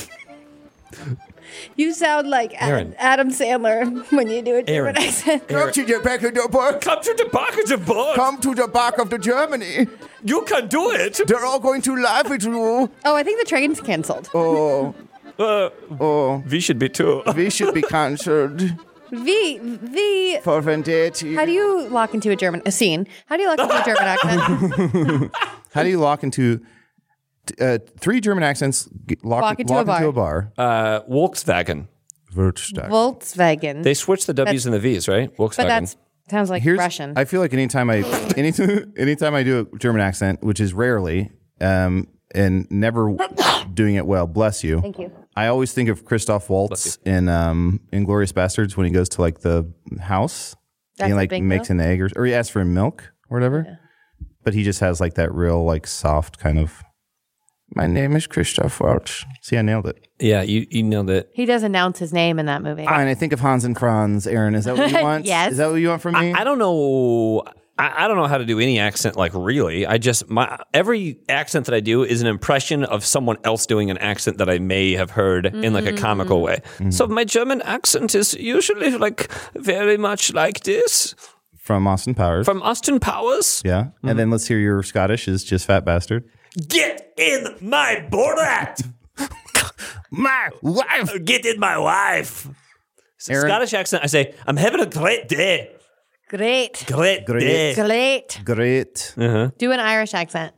You sound like Ad- Aaron. Adam Sandler when you do a German Aaron. accent. Come to the back of the book. Come to the back of the board. Come to the back of the Germany. You can do it. They're all going to laugh at you. Oh, I think the train's canceled. Oh, Uh, oh, we should be too. we should be cancelled V, V. for vendetta. How do you lock into a German a scene? How do you lock into a German accent? How do you lock into Uh, three German accents g- lock, Walk into walk a into a bar. Uh, Volkswagen. Volkswagen. Volkswagen. They switched the W's and the V's, right? Volkswagen. but that's sounds like Here's, Russian. I feel like anytime I anytime, anytime I do a German accent, which is rarely, um, and never doing it well. Bless you. Thank you. I always think of Christoph Waltz in um, Inglourious Bastards when he goes to like the house. That's he a like big makes deal? an egg or, or he asks for milk or whatever. Yeah. But he just has like that real like soft kind of. My name is Christoph Waltz. See, I nailed it. yeah, you, you nailed it. He does announce his name in that movie. Fine, I think of Hans and Franz. Aaron, is that what you want? Yes. Is that what you want from me? I don't know. I, I don't know how to do any accent. Like really, I just my every accent that I do is an impression of someone else doing an accent that I may have heard in like a comical way. So my German accent is usually like very much like this From Austin Powers. from Austin Powers. yeah. And then let's hear your Scottish is just fat bastard. Get in my bordat. My wife. Get in my wife. Aaron? Scottish accent. I say I'm having a great day. Great. Great, Great. day. Great. Great. Do an Irish accent.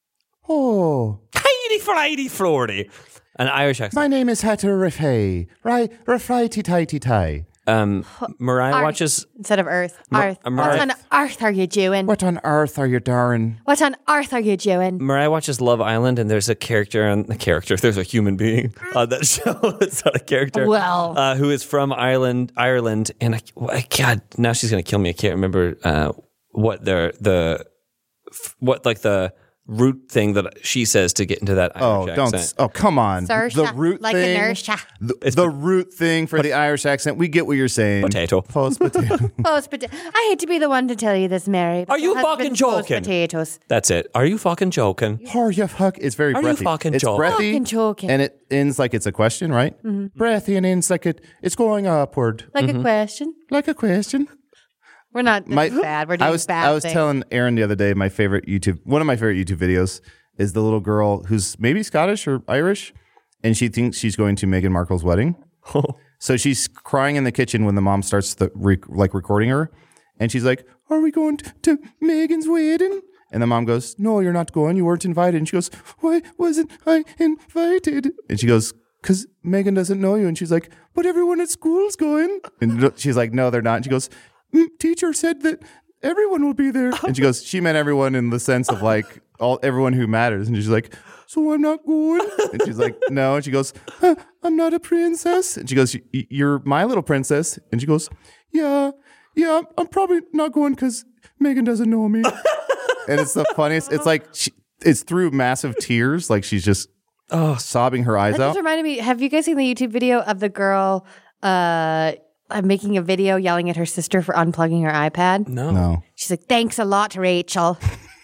Oh, Heidi Friday Flordy. An Irish accent. my name is Hatter Riffey. Right, Riffrighty tighty tie. Um, Mariah Arth. watches. Instead of Earth. Earth. uh, What Mariah- on earth are you doing? What on earth are you darn? What on earth are you doing? Mariah watches Love Island, and there's a character on the character. There's a human being on that show. It's not a character. Well. uh, who is from Ireland? Ireland, and I, I God, now she's gonna kill me. I can't remember uh, what the the what like the root thing that she says to get into that Oh, Irish don't. accent. Oh, come on. Saoirse, the root like thing. a Saoirse. The, the root thing for the Irish accent. We get what you're saying. Potato. Post potato. Post pota- I hate to be the one to tell you this, Mary. but Are you the fucking husband's post joking? Potatoes. That's it. Are you fucking joking? Are you fuck? It's very Are you breathy. fucking it's joking? breathy. Fucking joking. And it ends like it's a question, right? Mm-hmm. Breathy and ends like it. It's going upward, Like a question. like a question. We're not My- bad. We're doing I was bad I was things. telling Aaron the other day my favorite YouTube one of my favorite YouTube videos is the little girl who's maybe Scottish or Irish, and she thinks she's going to Meghan Markle's wedding. So she's crying in the kitchen when the mom starts the re- like recording her, and she's like, "Are we going to, to Meghan's wedding?" And the mom goes, "No, you're not going. You weren't invited." And she goes, "Why wasn't I invited?" And she goes, "Because Meghan doesn't know you." And she's like, "But everyone at school's going." And she's like, "No, they're not." And she goes, mm, "Teacher said that everyone will be there." And she goes, she meant everyone in the sense of like all everyone who matters. And she's like, "So I'm not going?" And she's like, "No." And she goes, huh, "I'm not a princess." And she goes, "Y- "You're my little princess." And she goes, "Yeah, yeah, I'm- I'm probably not going because Meghan doesn't know me." And it's the funniest. It's like she, it's through massive tears, like she's just oh sobbing her eyes That out. just reminded me. Have you guys seen the YouTube video of the girl uh, uh, making a video yelling at her sister for unplugging her iPad? No. No. She's like, "Thanks a lot, Rachel."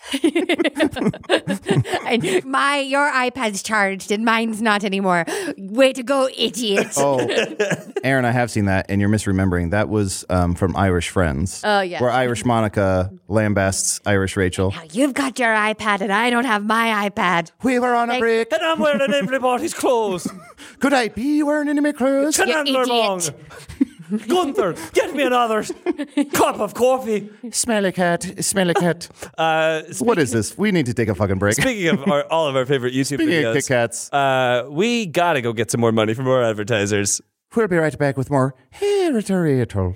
And my your iPad's charged and mine's not anymore. Way to go, idiot! Oh, Aaron, I have seen that, and you're misremembering. That was um, from Irish Friends. Oh, yes. Where Irish Monica lambasts Irish Rachel. Now you've got your iPad and I don't have my iPad. We were on a Thank- break. And I'm wearing everybody's clothes. Could I be wearing any of my clothes? You Chandler Long. idiot. Gunther, get me another cup of coffee. Smelly cat, smelly cat. Uh, What is this? We need to take a fucking break. Speaking of our, all of our favorite YouTube Speaking videos, of Kit Kats, uh, we gotta go get some more money from our advertisers. we'll be right back with more Hereditary.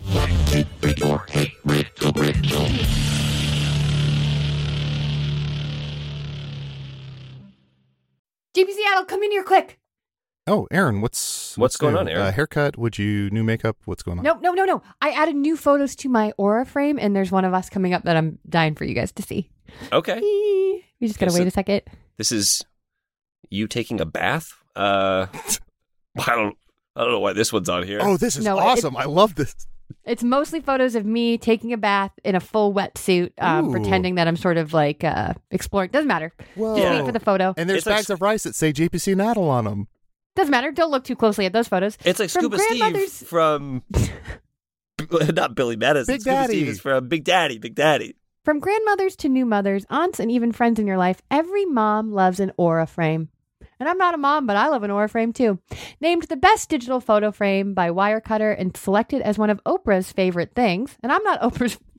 J P Seattle, come in here quick. Oh, Aaron, what's What's going new? on, Aaron? Uh, haircut? Would you new makeup? What's going on? No, no, no, no. I added new photos to my Aura frame, and there's one of us coming up that I'm dying for you guys to see. Okay. We just gotta Okay, so- wait a second. This is you taking a bath? Uh, I don't, I don't know why this one's on here. Oh, this is No, it- awesome. I love this. It's mostly photos of me taking a bath in a full wetsuit, um, Ooh. pretending that I'm sort of like uh, exploring. Doesn't matter. Whoa. Just wait for the photo. And there's It's like- bags of rice that say J P C Nattle on them. Doesn't matter. Don't look too closely at those photos. It's like From Scuba Steve grandmother's- from not Billy Madison. Big Scuba Daddy. Steve is from Big Daddy. Big Daddy. From grandmothers to new mothers, aunts, and even friends in your life, every mom loves an Aura frame. And I'm not a mom, but I love an Aura frame too. Named the best digital photo frame by Wirecutter and selected as one of Oprah's favorite things. And I'm not Oprah's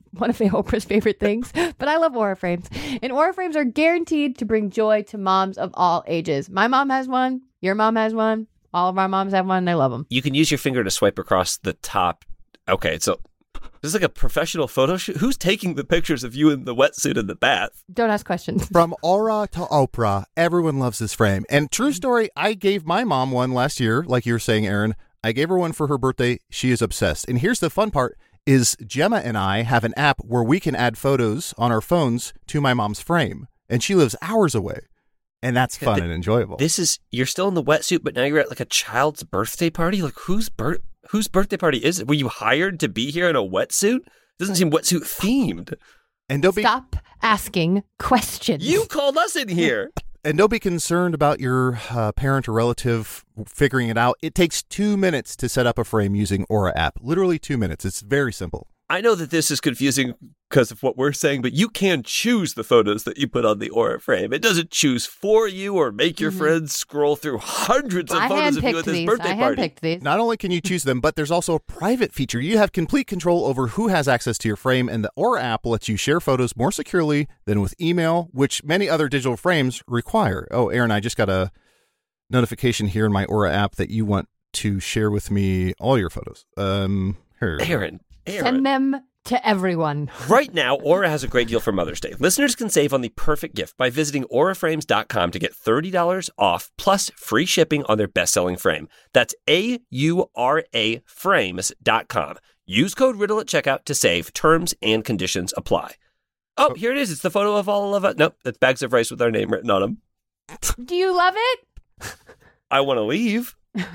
one of Oprah's favorite things, but I love Aura frames. And Aura frames are guaranteed to bring joy to moms of all ages. My mom has one. Your mom has one. All of our moms have one. They love them. You can use your finger to swipe across the top. Okay, so this is like a professional photo shoot. Who's taking the pictures of you in the wetsuit in the bath? Don't ask questions. From Aura to Oprah, everyone loves this frame. And true story, I gave my mom one last year, like you were saying, Aaron. I gave her one for her birthday. She is obsessed. And here's the fun part is Gemma and I have an app where we can add photos on our phones to my mom's frame. And she lives hours away. And that's fun Th- and enjoyable. This is, you're still in the wetsuit, but now you're at like a child's birthday party? Like whose birth, whose birthday party is it? Were you hired to be here in a wetsuit? Doesn't seem wetsuit themed. And don't be Stop asking questions. You called us in here. and don't be concerned about your uh, parent or relative figuring it out. It takes two minutes to set up a frame using Aura app. Literally two minutes. It's very simple. I know that this is confusing because of what we're saying, but you can choose the photos that you put on the Aura frame. It doesn't choose for you or make your mm-hmm. friends scroll through hundreds of I photos of you at this these. birthday I party. handpicked these. Not only can you choose them, but there's also a private feature. You have complete control over who has access to your frame, and the Aura app lets you share photos more securely than with email, which many other digital frames require. Oh, Aaron, I just got a notification here in my Aura app that you want to share with me all your photos. Um, here. Aaron, Aaron. Send them to everyone. Right now, Aura has a great deal for Mother's Day. Listeners can save on the perfect gift by visiting aura frames dot com to get thirty dollars off plus free shipping on their best-selling frame. That's A U R A frames dot com. Use code RIDDLE at checkout to save. Terms and conditions apply. Oh, here it is. It's the photo of all of us. Nope, that's bags of rice with our name written on them. Do you love it? I want to leave.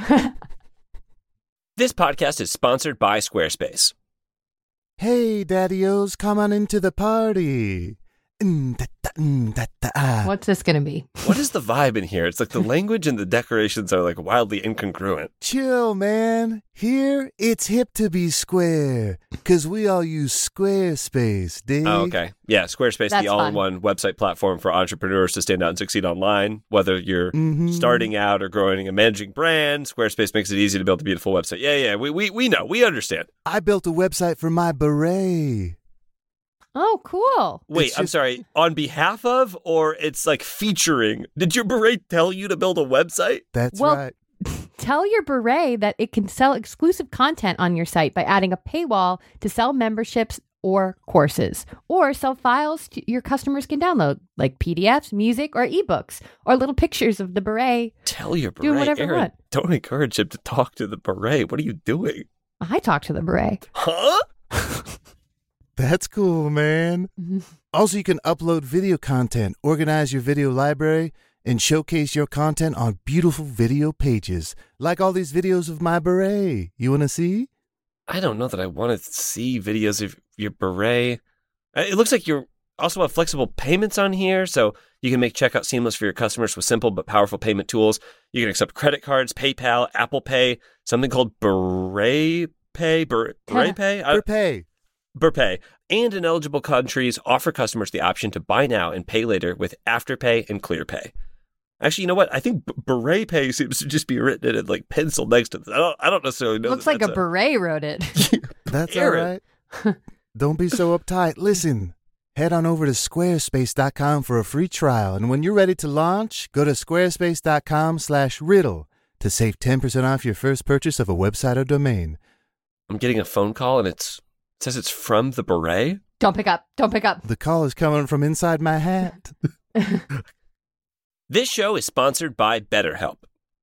This podcast is sponsored by Squarespace. Hey, daddy-os, come on into the party. Mm, da, da, mm, da, da, ah. What's this going to be? What is the vibe in here? It's like the language and the decorations are like wildly incongruent. Chill, man. Here, it's hip to be square, because we all use Squarespace, dig? Oh, okay. Yeah, Squarespace, That's the all-in-one website platform for entrepreneurs to stand out and succeed online. Whether you're Mm-hmm. starting out or growing a managing brand, Squarespace makes it easy to build a beautiful website. Yeah, yeah, we we we know. We understand. I built a website for my beret. Oh, cool. Wait, It's I'm just- sorry. On behalf of, or it's like featuring? Did your beret tell you to build a website? That's Well, right. Tell your beret that it can sell exclusive content on your site by adding a paywall to sell memberships or courses, or sell files to your customers can download, like P D Fs, music, or ebooks, or little pictures of the beret. Tell your beret, Do whatever you Aaron. want. Don't encourage him to talk to the beret. What are you doing? I talk to the beret. Huh? That's cool, man. Mhm. Also, you can upload video content, organize your video library, and showcase your content on beautiful video pages, like all these videos of my beret. You want to see? I don't know that I want to see videos of your beret. Uh, It looks like you also have flexible payments on here, so you can make checkout seamless for your customers with simple but powerful payment tools. You can accept credit cards, PayPal, Apple Pay, something called Beret Pay, Ber- Beret Pay, I- Pay. Burpay, and in eligible countries offer customers the option to buy now and pay later with Afterpay and ClearPay. Actually, you know what? I think B- Beret Pay seems to just be written in like pencil next to this. I don't. I don't necessarily know. Looks that like a that's beret wrote it. That's Aaron. all right. Don't be so uptight. Listen, head on over to squarespace dot com for a free trial. And when you're ready to launch, go to squarespace dot com slash riddle to save ten percent off your first purchase of a website or domain. I'm getting a phone call and it's it says it's from the beret. Don't pick up. Don't pick up. The call is coming from inside my hat. This show is sponsored by BetterHelp.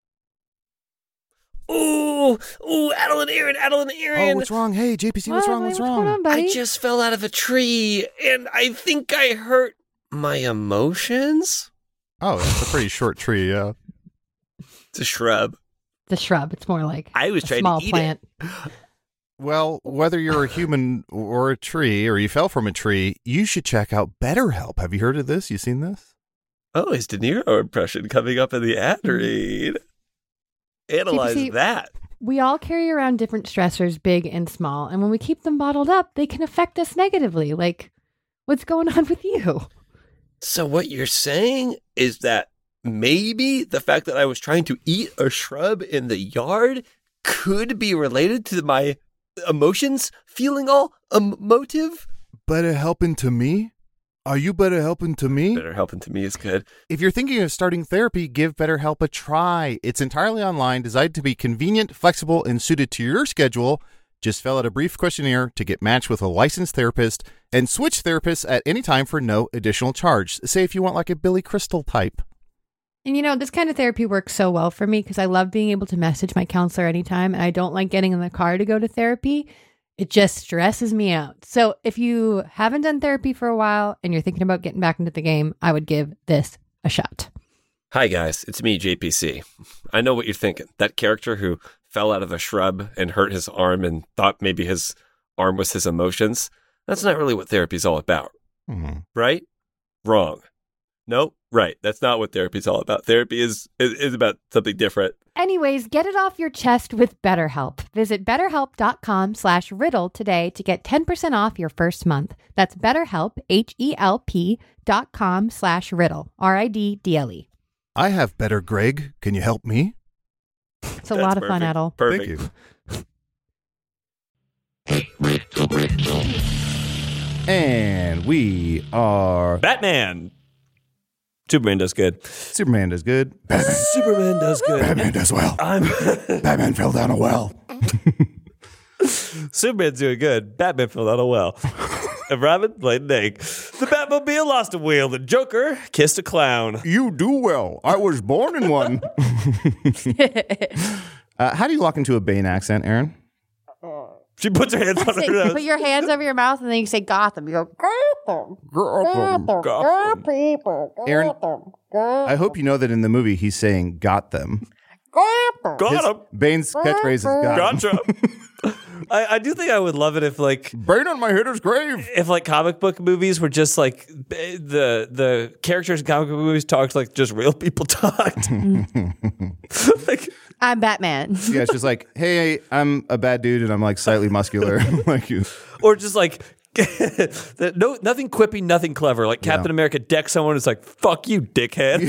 Ooh, ooh, Adel and Aaron, Adel and Aaron. Oh, what's wrong? Hey, J P C, what's What? wrong? What's What's wrong? going on, buddy? I just fell out of a tree and I think I hurt my emotions. Oh, that's a pretty short tree, yeah. It's a shrub. The shrub. It's more like I was a trying small to eat plant. it. Well, whether you're a human or a tree, or you fell from a tree, you should check out BetterHelp. Have you heard of this? You seen this? Oh, his De Niro impression coming up in the ad read. Analyze J P C, that. We all carry around different stressors, big and small, and when we keep them bottled up, they can affect us negatively. Like, what's going on with you? So what you're saying is that maybe the fact that I was trying to eat a shrub in the yard could be related to my emotions feeling all emotive? better helping to me? Are you better helping to me? Better helping to me is good. If you're thinking of starting therapy, give BetterHelp a try. It's entirely online, designed to be convenient, flexible, and suited to your schedule. Just fill out a brief questionnaire to get matched with a licensed therapist and switch therapists at any time for no additional charge. Say if you want like a Billy Crystal type. And you know, this kind of therapy works so well for me because I love being able to message my counselor anytime, and I don't like getting in the car to go to therapy. It just stresses me out. So if you haven't done therapy for a while and you're thinking about getting back into the game, I would give this a shot. Hi, guys. It's me, J P C. I know what you're thinking. That character who fell out of a shrub and hurt his arm and thought maybe his arm was his emotions. That's not really what therapy's all about. Mm-hmm. Right? Wrong. Nope. Right. That's not what therapy's all about. Therapy is, is, is about something different. Anyways, get it off your chest with BetterHelp. Visit betterhelp.com slash riddle today to get ten percent off your first month. That's BetterHelp, H-E-L-P dot com slash riddle, R I D D L E. I have better, Greg. Can you help me? It's a That's lot of fun, perfect. Edel. Perfect. Thank you. And we are Batman. Superman does good. Superman is good. Batman. Superman does good. Batman does well. I'm Batman fell down a well. Superman's doing good. Batman fell out a well. And Robin played an egg. The Batmobile lost a wheel. The Joker kissed a clown. You do well. I was born in one. uh, how do you lock into a Bane accent, Aaron? She puts her hands on her Say, nose. put your hands over your mouth and then you say Gotham. You go Gotham. Gotham. Aaron, I hope you know that in the movie he's saying "got them." Got him. Bane's catchphrase is "got 'em." Gotcha. I, I do think I would love it if like Bane on my hitter's grave. if like comic book movies were just like the the characters in comic book movies talked like just real people talked. Like I'm Batman. Yeah, it's just like, hey, I'm a bad dude and I'm like slightly muscular, like you. or just like the- no nothing quippy, nothing clever. Like Captain America decks someone, it's like fuck you, dickhead.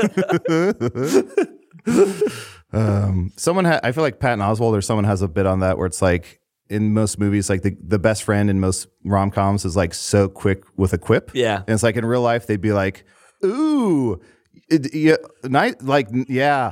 Um, someone, ha- I feel like Patton Oswalt or someone has a bit on that where it's like in most movies, like the, the best friend in most rom coms is like so quick with a quip. Yeah. And it's like in real life, they'd be like, ooh, it, yeah, night, like, yeah.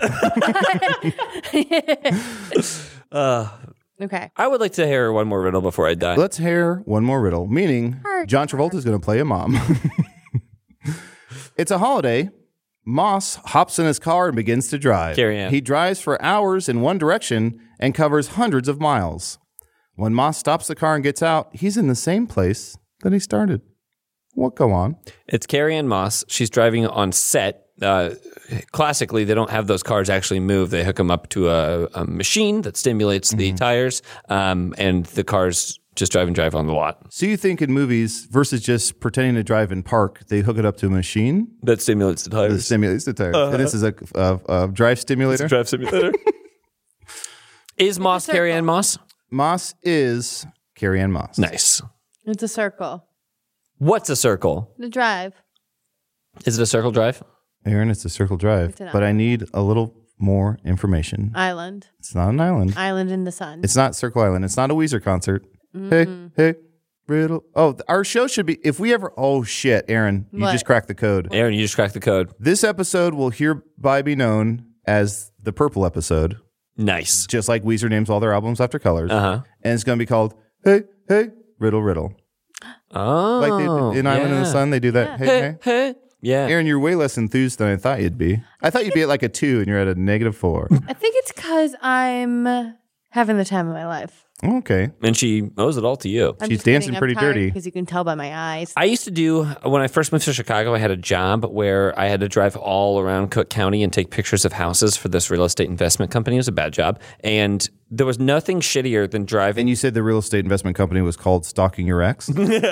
uh, Okay. I would like to hear one more riddle before I die. Let's hear one more riddle, meaning John Travolta is going to play a mom. It's a holiday. Moss hops in his car and begins to drive. Carry on. He drives for hours in one direction and covers hundreds of miles. When Moss stops the car and gets out, he's in the same place that he started. What go on? It's Carrie Ann Moss. She's driving on set. Uh, classically, they don't have those cars actually move. They hook them up to a, a machine that stimulates the tires, um, and the cars just drive and drive on the lot. So you think in movies versus just pretending to drive in park, they hook it up to a machine That stimulates the that tires. stimulates the tires. And this is a, a, a drive stimulator. Drive simulator. Is Moss Carrie Ann Moss? Moss is Carrie Ann Moss. Nice. It's a circle. What's a circle? The drive. Is it a circle drive? Aaron, it's a circle drive, It's an but I need a little more information. Island. It's not an island. Island in the sun. It's not Circle Island. It's not a Weezer concert. Hey, hey, riddle. Oh, our show should be, if we ever, oh shit, Aaron, you What? just cracked the code. Aaron, you just cracked the code. This episode will hereby be known as the Purple episode, Nice. just like Weezer names all their albums after colors. Uh-huh. And it's going to be called, hey, hey, riddle, riddle. Oh. Like they, in Island in the yeah. Sun, they do that. Hey, Hey, hey. hey. Yeah. Aaron, you're way less enthused than I thought you'd be. I thought you'd be at like a two and you're at a negative four. I think it's because I'm having the time of my life. Okay. And she owes it all to you. I'm She's just kidding. dancing pretty dirty. Because you can tell by my eyes. I used to do, when I first moved to Chicago, I had a job where I had to drive all around Cook County and take pictures of houses for this real estate investment company. It was a bad job. And there was nothing shittier than driving. And you said the real estate investment company was called Stalking Your Ex?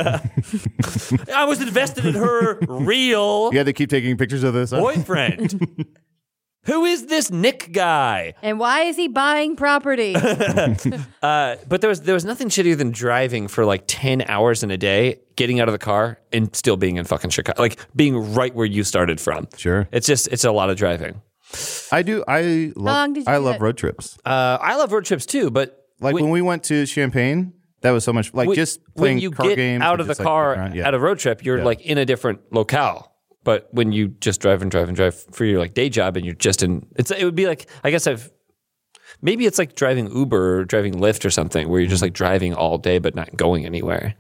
I was invested in her real You had to keep taking pictures of this? boyfriend. Who is this Nick guy? And why is he buying property? Uh, but there was there was nothing shittier than driving for like ten hours in a day, getting out of the car and still being in fucking Chicago, like being right where you started from. Sure. It's just it's a lot of driving. I do. I long love. did you I do love that? road trips. Uh, I love road trips too, but Like we- when we went to Champaign That was so much like When- just playing when you car get games. out and of the just, like, car around- yeah. at a road trip, you're Yeah. like in a different locale. But when you just drive and drive and drive for your like day job, and you're just in, it's it would be like I guess I've maybe it's like driving Uber or driving Lyft or something where you're just like driving all day but not going anywhere.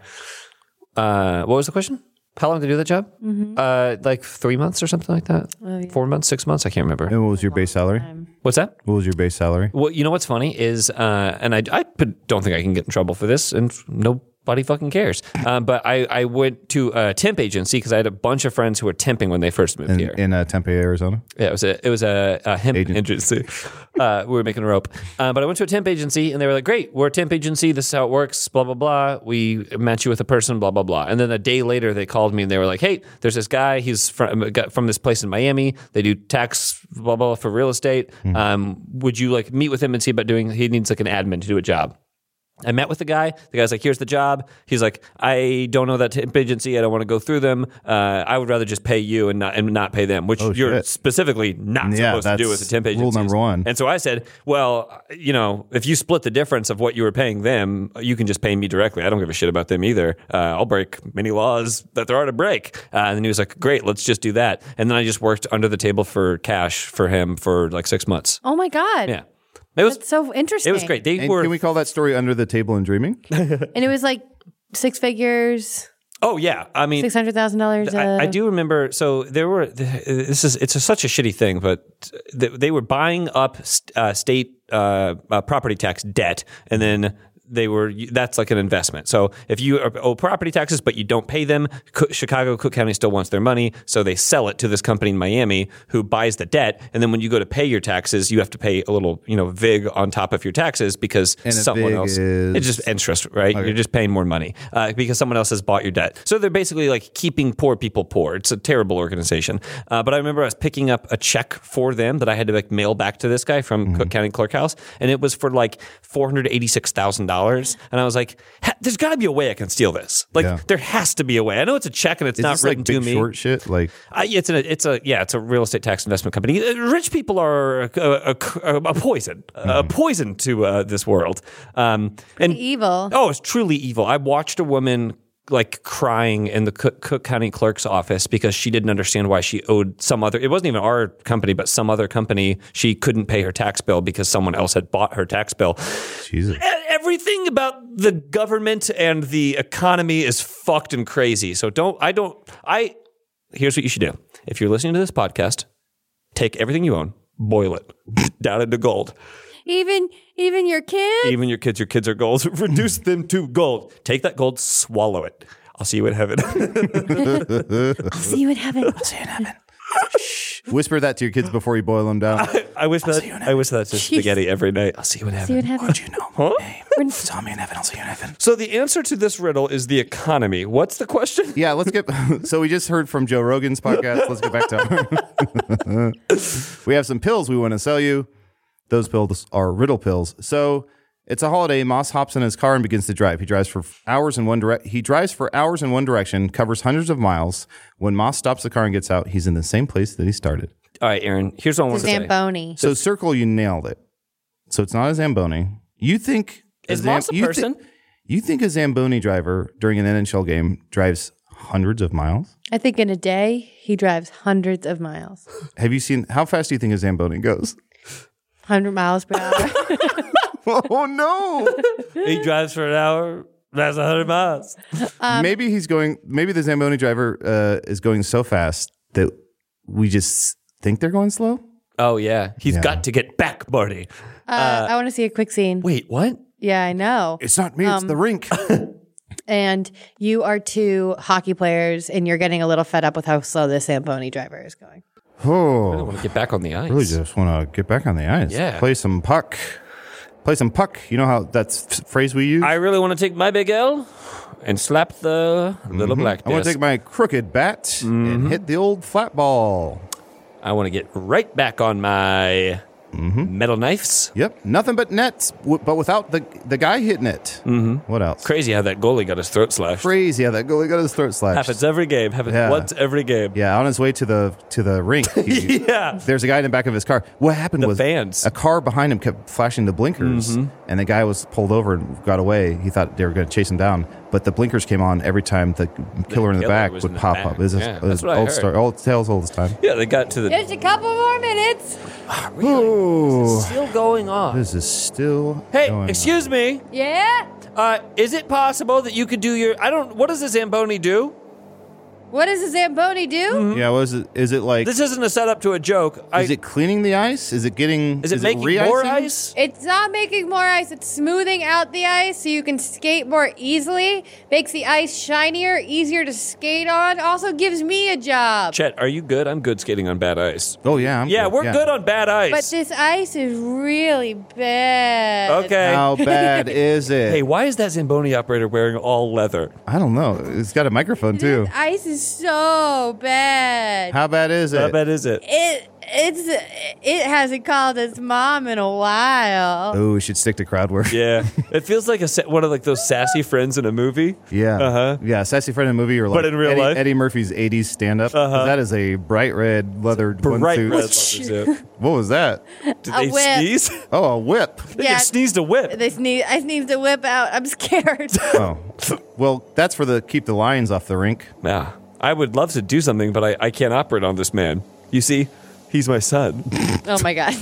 Uh, what was the question? How long did you do that job? Mm-hmm. Uh, like three months or something like that. Oh, yeah. Four months, six months. I can't remember. And what was your base salary? What's that? What was your base salary? Well, you know what's funny is, uh, and I, I don't think I can get in trouble for this, and nobody fucking cares. Um, but I, I went to a temp agency because I had a bunch of friends who were temping when they first moved In, here. in uh, Tempe, Arizona. Yeah, it was a it was a, a hemp Agent. agency. Uh, we were making rope, uh, but I went to a temp agency, and they were like, "Great, we're a temp agency. This is how it works. Blah blah blah. We match you with a person. Blah blah blah." And then a day later, they called me, and they were like, "Hey, there's this guy. He's from got from this place in Miami. They do tax blah blah for real estate. Um, would you like meet with him and see about doing? He needs like an admin to do a job." I met with the guy. The guy's like, here's the job. He's like, I don't know that temp agency. I don't want to go through them. Uh, I would rather just pay you and not and not pay them, which Oh, you're shit. specifically not Yeah, supposed to do that's with a temp agency. rule number one. And so I said, well, you know, if you split the difference of what you were paying them, you can just pay me directly. I don't give a shit about them either. Uh, I'll break many laws that there are to break. Uh, and then he was like, great, let's just do that. And then I just worked under the table for cash for him for like six months. Oh my God. Yeah. It was That's so interesting. it was great. They And were can we call that story Under the Table and Dreaming? And it was like six figures, Oh yeah. I mean six hundred thousand dollars. I, I do remember. So there were. This is. It's a, such a shitty thing, but they, they were buying up uh, state uh, uh, property tax debt, and then they were. That's like an investment. So if you owe property taxes but you don't pay them, Co- Chicago Cook County still wants their money, so they sell it to this company in Miami who buys the debt, and then when you go to pay your taxes, you have to pay a little, you know, vig on top of your taxes because And a someone vig else. is- It's just interest, right? You're just paying more money uh, because someone else has bought your debt. So they're basically like keeping poor people poor. It's a terrible organization. Uh, but I remember I was picking up a check for them that I had to like mail back to this guy from Mm-hmm. Cook County Clerk House, and it was for like four hundred eighty-six thousand dollars. And I was like, "Ha- "There's got to be a way I can steal this. Like, Yeah. there has to be a way. I know it's a check and it's Is not this written like to Big me. Short shit? Like, Uh, it's a, it's a, yeah, it's a real estate tax investment company. Uh, Rich people are a, a, a, a poison, a poison to uh, this world. Um, and evil. Oh, it's truly evil. I watched a woman like crying in the Cook, Cook County clerk's office because she didn't understand why she owed some other, it wasn't even our company, but some other company, she couldn't pay her tax bill because someone else had bought her tax bill. Jesus. E- Everything about the government and the economy is fucked and crazy. So don't, I don't, I, here's what you should do. If you're listening to this podcast, take everything you own, boil it down into gold. Even even your kids. Even your kids, your kids are gold. Reduce them to gold. Take that gold, swallow it. I'll see you in heaven. I'll see you in heaven. Whisper that to your kids before you boil them down. I wish that I wish that to spaghetti every night. I'll see you in heaven. See you in heaven. you know? Huh? Tell me in heaven. I'll see you in heaven. So the answer to this riddle is the economy. What's the question? Yeah, let's get. So we just heard from Joe Rogan's podcast. Let's get back to. We have some pills we want to sell you. Those pills are riddle pills. So it's a holiday. Moss hops in his car and begins to drive. He drives for hours in one direct. He drives for hours in one direction, covers hundreds of miles. When Moss stops the car and gets out, he's in the same place that he started. All right, Aaron. Here's what I want to say. Zamboni. So circle, you nailed it. So it's not a Zamboni. You think Is Zam- Moss a you thi- person? you think a Zamboni driver during an N H L game drives hundreds of miles? I think in a day he drives hundreds of miles. Have you seen how fast do you think a Zamboni goes? Hundred miles per hour. Oh no! He drives for an hour. That's one hundred miles. Maybe he's going. Maybe the Zamboni driver uh, is going so fast that we just think they're going slow. Oh, yeah. He's Yeah. got to get back, Marty. Uh, I want to see a quick scene. Wait, what? Yeah, I know. It's not me. Um, it's the rink. And you are two hockey players, and you're getting a little fed up with how slow this Zamboni driver is going. I Oh, want to get back on the ice. really just want to get back on the ice. Yeah. Play some puck. Play some puck. You know how that's f- phrase we use. I really want to take my big L and slap the little black Mm-hmm. I want disc. to take my crooked bat Mm-hmm. and hit the old flat ball. I want to get right back on my Mm-hmm. metal knives. Yep, nothing but nets, w- but without the the guy hitting it. Mm-hmm. What else? Crazy how that goalie got his throat slashed. Crazy how that goalie got his throat slashed. Happens every game. Happens Yeah. once every game. Yeah, on his way to the to the rink. he- Yeah. There's a guy in the back of his car. What happened The was fans. a car behind him kept flashing the blinkers, Mm-hmm. and the guy was pulled over and got away. He thought they were going to chase him down, but the blinkers came on every time the killer in the killer back was would in the pop back. up. It was, Yeah, it was that's what I old heard. story, old tales, old as time. Yeah, they got to the. Just a couple more minutes. Ooh, Still going on. this is still. Hey, going excuse me. Yeah? Uh, is it possible that you could do your? I don't. What does a Zamboni do? What does a Zamboni do? on. Yeah, what is it? Is it like? This isn't a setup to a joke. I, is it cleaning the ice? Is it getting? is it making more re-icing? ice? It's not making more ice, it's smoothing out the ice so you can skate more easily. Makes the ice shinier, easier to skate on. Also gives me a job. Chet, are you good? I'm good skating on bad ice. Oh yeah, I'm Yeah, good. we're good on bad ice. But this ice is really bad. Okay. How bad is it? Hey, why is that Zamboni operator wearing all leather? I don't know. It's got a microphone too. This ice is so bad. How bad is How it? bad is it? It it's it hasn't called its mom in a while. Oh, we should stick to crowd work. Yeah, it feels like a sa- one of like those sassy friends in a movie. Yeah. Uh-huh. Yeah, Sassy Friend in a movie or like But in real Eddie, life? Eddie Murphy's eighties stand-up. Uh-huh. That is a bright red leather Bright swimsuit. red suit. What was that? Did A they whip. sneeze? Oh, a whip. They Yeah. just sneezed a whip. They sneeze. I sneezed the whip out. I'm scared. Oh. Well, that's for the keep the lions off the rink. Yeah, I would love to do something, but I, I can't operate on this man. You see, he's my son. Oh my god.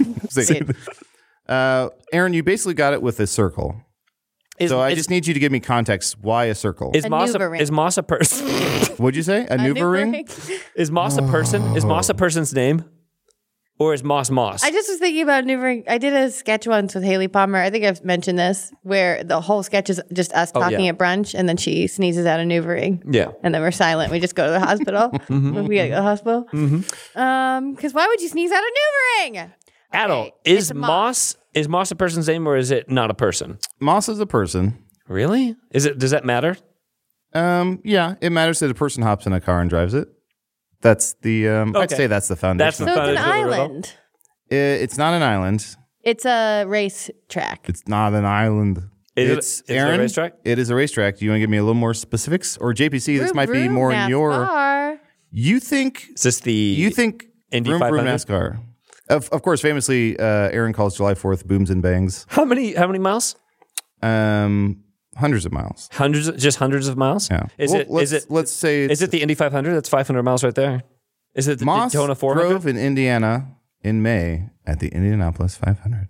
Uh, Aaron, you basically got it with a circle. Is, So I is, just need you to give me context. Why a circle? is A Moss a, Nuvaring. is Moss a person? What'd you say? A, Nuva ring? Is Moss a person? Is Moss a person's name, or is Moss Moss? I just was thinking about Nuvaring. I did a sketch once with Haley Palmer. I think I've mentioned this, where the whole sketch is just us Oh, talking yeah. at brunch, and then she sneezes out a Nuvaring. yeah. And then we're silent. We just go to the hospital. Mm-hmm. We gotta go to the hospital. Um, because why would you sneeze out a Nuvaring? Adult Okay, is it's a Moss is Moss a person's name, or is it not a person? Moss is a person. Really? Is it? Does that matter? Um, yeah, it matters that a person hops in a car and drives it. That's the. Um, I'd Okay. say that's the That's foundation. the So it's an foundation of it all. island. I- it's not an island. It's a race track. It's not an island. Is it- it's is it a Aaron. racetrack? It is a racetrack. Do you want to give me a little more specifics, or J P C? This Vroom, might be vroom, more in your. NASCAR. You think? Is this the You think? Indy vroom, vroom, five hundred? NASCAR. Of, of course, famously, uh, Aaron calls July fourth booms and bangs. how many how many miles? Um, hundreds of miles. Hundreds, of, just hundreds of miles. Yeah. Is Well, it? Let's, Is it? Let's say Is it the Indy five hundred? That's five hundred miles right there. Is it the Moss Daytona four hundred? drove in Indiana in May at the Indianapolis five hundred.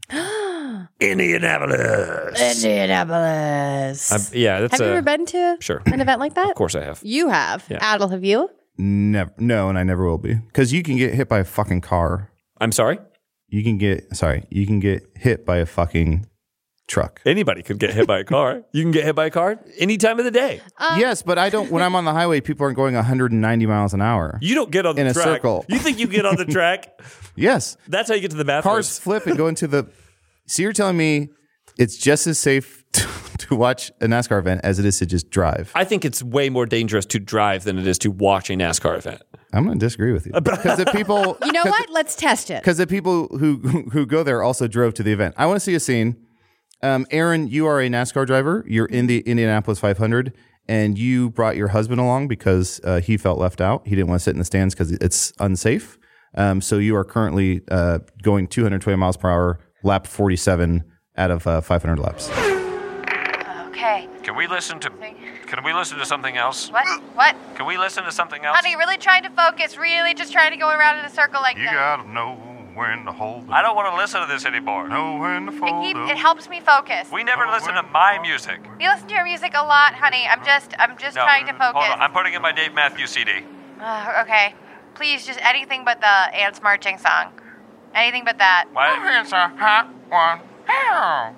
Indianapolis. Indianapolis. I'm- yeah, that's have you a, ever been to sure. an event like that? Of course I have. You have. Yeah. Adel, have you? Never. No, and I never will be. Because you can get hit by a fucking car. I'm sorry. You can get sorry. You can get hit by a fucking truck. Anybody could get hit by a car. You can get hit by a car any time of the day. yes, but I don't. When I'm on the highway, people aren't going one hundred ninety miles an hour. You don't get on the In a track. circle. You think you get on the track? Yes, That's how you get to the bathroom. cars flip and go into the. So you're telling me it's just as safe to, to watch a NASCAR event as it is to just drive? I think it's way more dangerous to drive than it is to watch a NASCAR event. I'm going to disagree with you because the people. You know what? Let's test it. Because the people who who go there also drove to the event. I want to see a scene. Um, Aaron, you are a NASCAR driver. You're in the Indianapolis five hundred, and you brought your husband along because uh, he felt left out. He didn't want to sit in the stands because it's unsafe. Um, so you are currently uh, going two hundred twenty miles per hour, lap forty-seven out of uh, five hundred laps. Okay. Can we listen to? Can we listen to something else? What? What? Can we listen to something else? Honey, really trying to focus. Really just trying to go around in a circle like You that. gotta know when to hold I it. don't want to listen to this anymore. Know when to It, fold keep, up. it helps me focus. We never listen to my music. We listen to your music a lot, honey. I'm just, I'm just trying to focus. Hold on. I'm putting in my Dave Matthews C D. Uh, okay. Please, just anything but the ants marching song. Anything but that. Why? It's a hot one. Ow.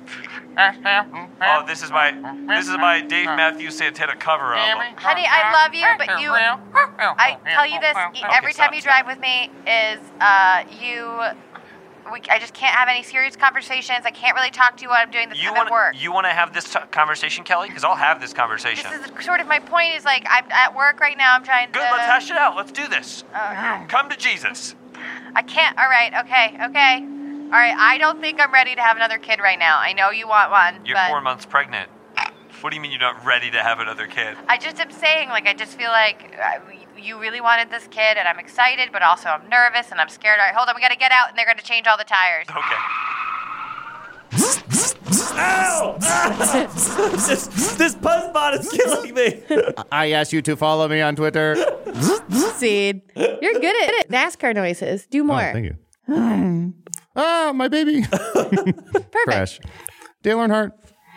Oh, this is my this is my Dave Matthews Santana cover album. Honey, I love you, but you. I tell you this e- every time you drive with me is uh, you. We, I just can't have any serious conversations. I can't really talk to you while I'm doing this. You I'm at want work. you want to have this t- conversation, Kelly? Because I'll have this conversation. This is sort of my point. Is like I'm at work right now. I'm trying Good. to. Let's hash it out. Let's do this. Uh, Come to Jesus. I can't. All right. Okay. Okay. All right. I don't think I'm ready to have another kid right now. I know you want one, You're but four months pregnant. What do you mean you're not ready to have another kid? I just am saying, like, I just feel like uh, you really wanted this kid, and I'm excited, but also I'm nervous and I'm scared. All right, hold on. We got to get out, and they're going to change all the tires. Okay. Ow! this, this Buzzbot is killing me. I asked you to follow me on Twitter. Seed. You're good at NASCAR noises. Do more. Oh, thank you. Ah, my baby. Perfect. Crash. Dale Earnhardt.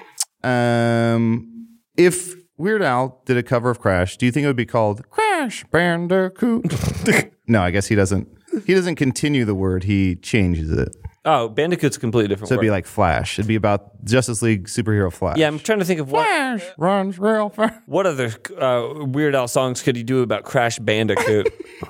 Um, if Weird Al did a cover of Crash, do you think it would be called Crash Bandicoot? No, I guess he doesn't. He doesn't continue the word. He changes it. Oh, Bandicoot's a completely different So it'd word. be like Flash. It'd be about Justice League superhero Flash. yeah, I'm trying to think of what Flash runs real fast. what other uh, Weird Al songs could you do about Crash Bandicoot?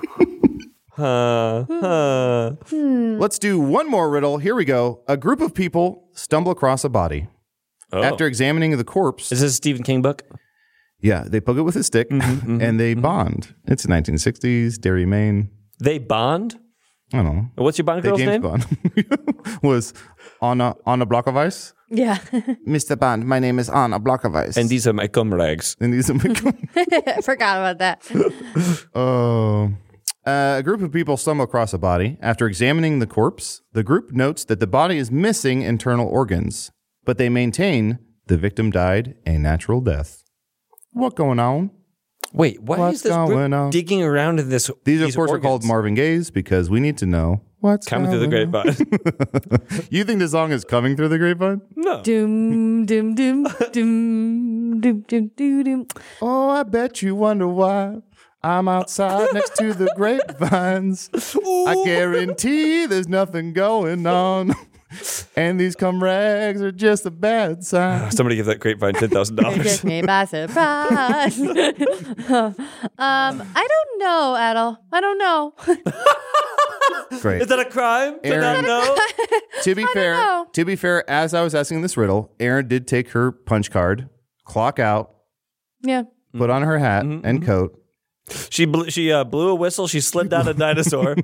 huh, huh. Let's do one more riddle. Here we go. A group of people stumble across a body. Oh. After examining the corpse, Is this a Stephen King book? yeah, they poke it with a stick and they bond. It's nineteen sixties, Derry, Maine. They bond? I don't know. What's your Bond Hey, girl's James name? Bond was on a on a block of ice. Yeah. Mister Bond, my name is on a block of ice. And these are my comrades. and these are my I forgot about that. Oh. Uh, a group of people stumble across a body. After examining the corpse, the group notes that the body is missing internal organs, but they maintain the victim died a natural death. What going on? Wait, why What's is this going group on? digging around in this? These, of course, are called organs? Marvin Gaye's because we need to know what's Coming through the going grapevine. on. You think the song is coming through the grapevine? No. Doom, doom, doom, doom, doom, doom, doom, doom. Oh, I bet you wonder why I'm outside next to the grapevines. I guarantee there's nothing going on. And these cum rags are just a bad sign. Somebody give that grapevine ten thousand It dollars. took me by surprise. um, I don't know, Adel. I don't know. Great. Is that a crime to not Aaron. know? To be fair, know. to be fair, as I was asking this riddle, Erin did take her punch card, clock out, Yeah. put on her hat Mm-hmm. and coat. She blew, she uh, blew a whistle. She slid down a dinosaur.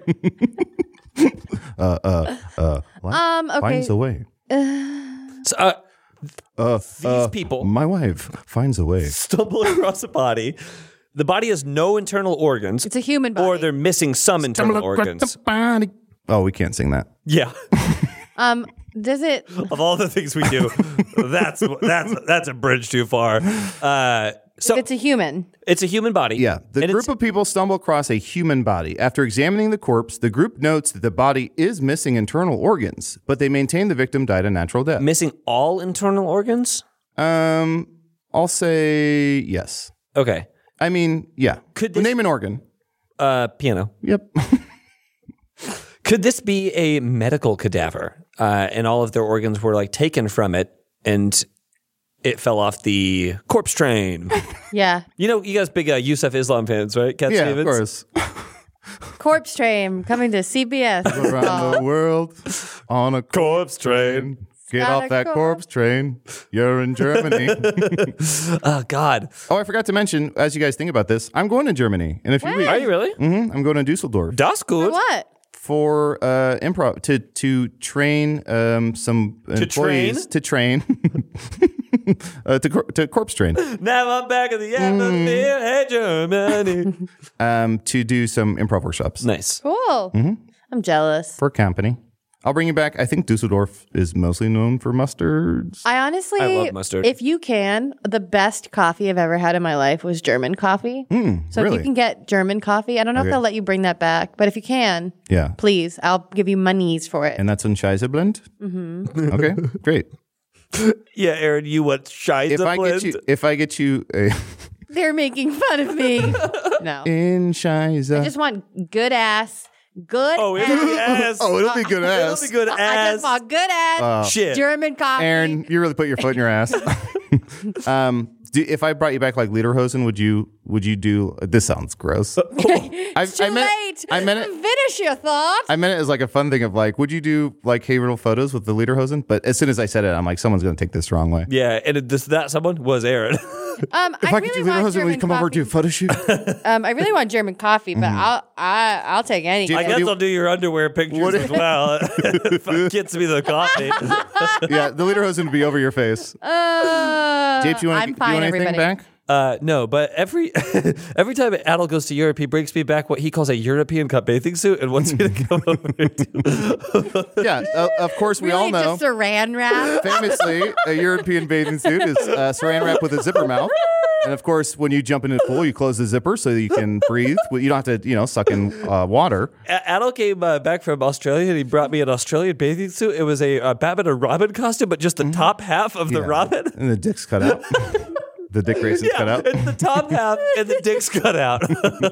Uh, uh, uh, life Um, okay. finds a way. So, uh, Uh, These people- My wife finds a way. stumble across a body. The body has no internal organs, It's a human body. or they're missing some internal organs. Oh, we can't sing that. Yeah. Um, does it? Of all the things we do, that's that's that's a bridge too far. Uh, so It's a human. it's a human body. Yeah, the and group it's- of people stumble across a human body. After examining the corpse, the group notes that the body is missing internal organs, but they maintain the victim died a natural death. missing all internal organs. Um, I'll say yes. Okay. I mean, yeah. Could this- name an organ? Uh, piano. Yep. Could this be a medical cadaver? Uh, and all of their organs were like taken from it, and it fell off the corpse train. Yeah. You know, you guys big uh, Yusuf Islam fans, right? Cat yeah, Stevens? of course. Corpse Train coming to C B S. Around the world on a corpse train. Get Got off a that corpse. corpse train. You're in Germany. Oh God, Oh, I forgot to mention, as you guys think about this, I'm going to Germany in a few When? weeks. are you really? hmm I'm going to Dusseldorf Das gut. What? for uh, improv to to train um, some employees to train uh, to cor- to corpse train Now I'm back in the atmosphere. Hey Germany. um, to do some improv workshops Nice. Cool. I'm jealous. for company. I'll bring you back. I think Dusseldorf is mostly known for mustards. I honestly, I love mustard. if you can, the best coffee I've ever had in my life was German coffee. so if Hmm, really? you can get German coffee, I don't know Okay. if they'll let you bring that back, but if you can, Yeah, please, I'll give you monies for it. and that's in Scheißeblend. Mm-hmm. Okay, great. Yeah, Aaron, you what? Scheiße If I get you, if I get you a They're making fun of me. No. in Scheiße, I just want good ass, good Oh, ass. it'll be ass. oh, it'll be good It'll ass. be good I ass. just want good ass Shit. German coffee. Aaron, you really put your foot in your ass. um, do, if I brought you back like Lederhosen, would you? Would you do? This sounds gross. I, it's too I meant, late. I meant it. Finish your thought. I meant it as like a fun thing of like, would you do like hateable photos with the Lederhosen? But as soon as I said it, I'm like, someone's going to take this the wrong way. Yeah, and it, this that someone was Aaron. Um, If I, I, really could do want Lederhosen, would German you come coffee. over to a photo shoot? Um, I really want German coffee, but I'll I, I'll take any. Do you- I guess I'll do your underwear pictures What- as well. If it gets me the coffee. yeah, the Lederhosen would be over your face. Uh, Japes, you want I'm to fine, do anything everybody. back? Uh, no, but every every time Adel goes to Europe, he brings me back what he calls a European cut bathing suit and wants me to come over. To. Yeah, uh, of course we really all know. just saran wrap. Famously, a European bathing suit is uh, saran wrap with a zipper mouth. And of course, when you jump into the pool, you close the zipper so that you can breathe. You don't have to, you know, suck in uh, water. Adel came uh, back from Australia and he brought me an Australian bathing suit. It was a uh, Batman and Robin costume, but just the top half of the Yeah. Robin. And the dick's cut out. The dick racing's Yeah, cut out. it's the top half and the dick's cut out.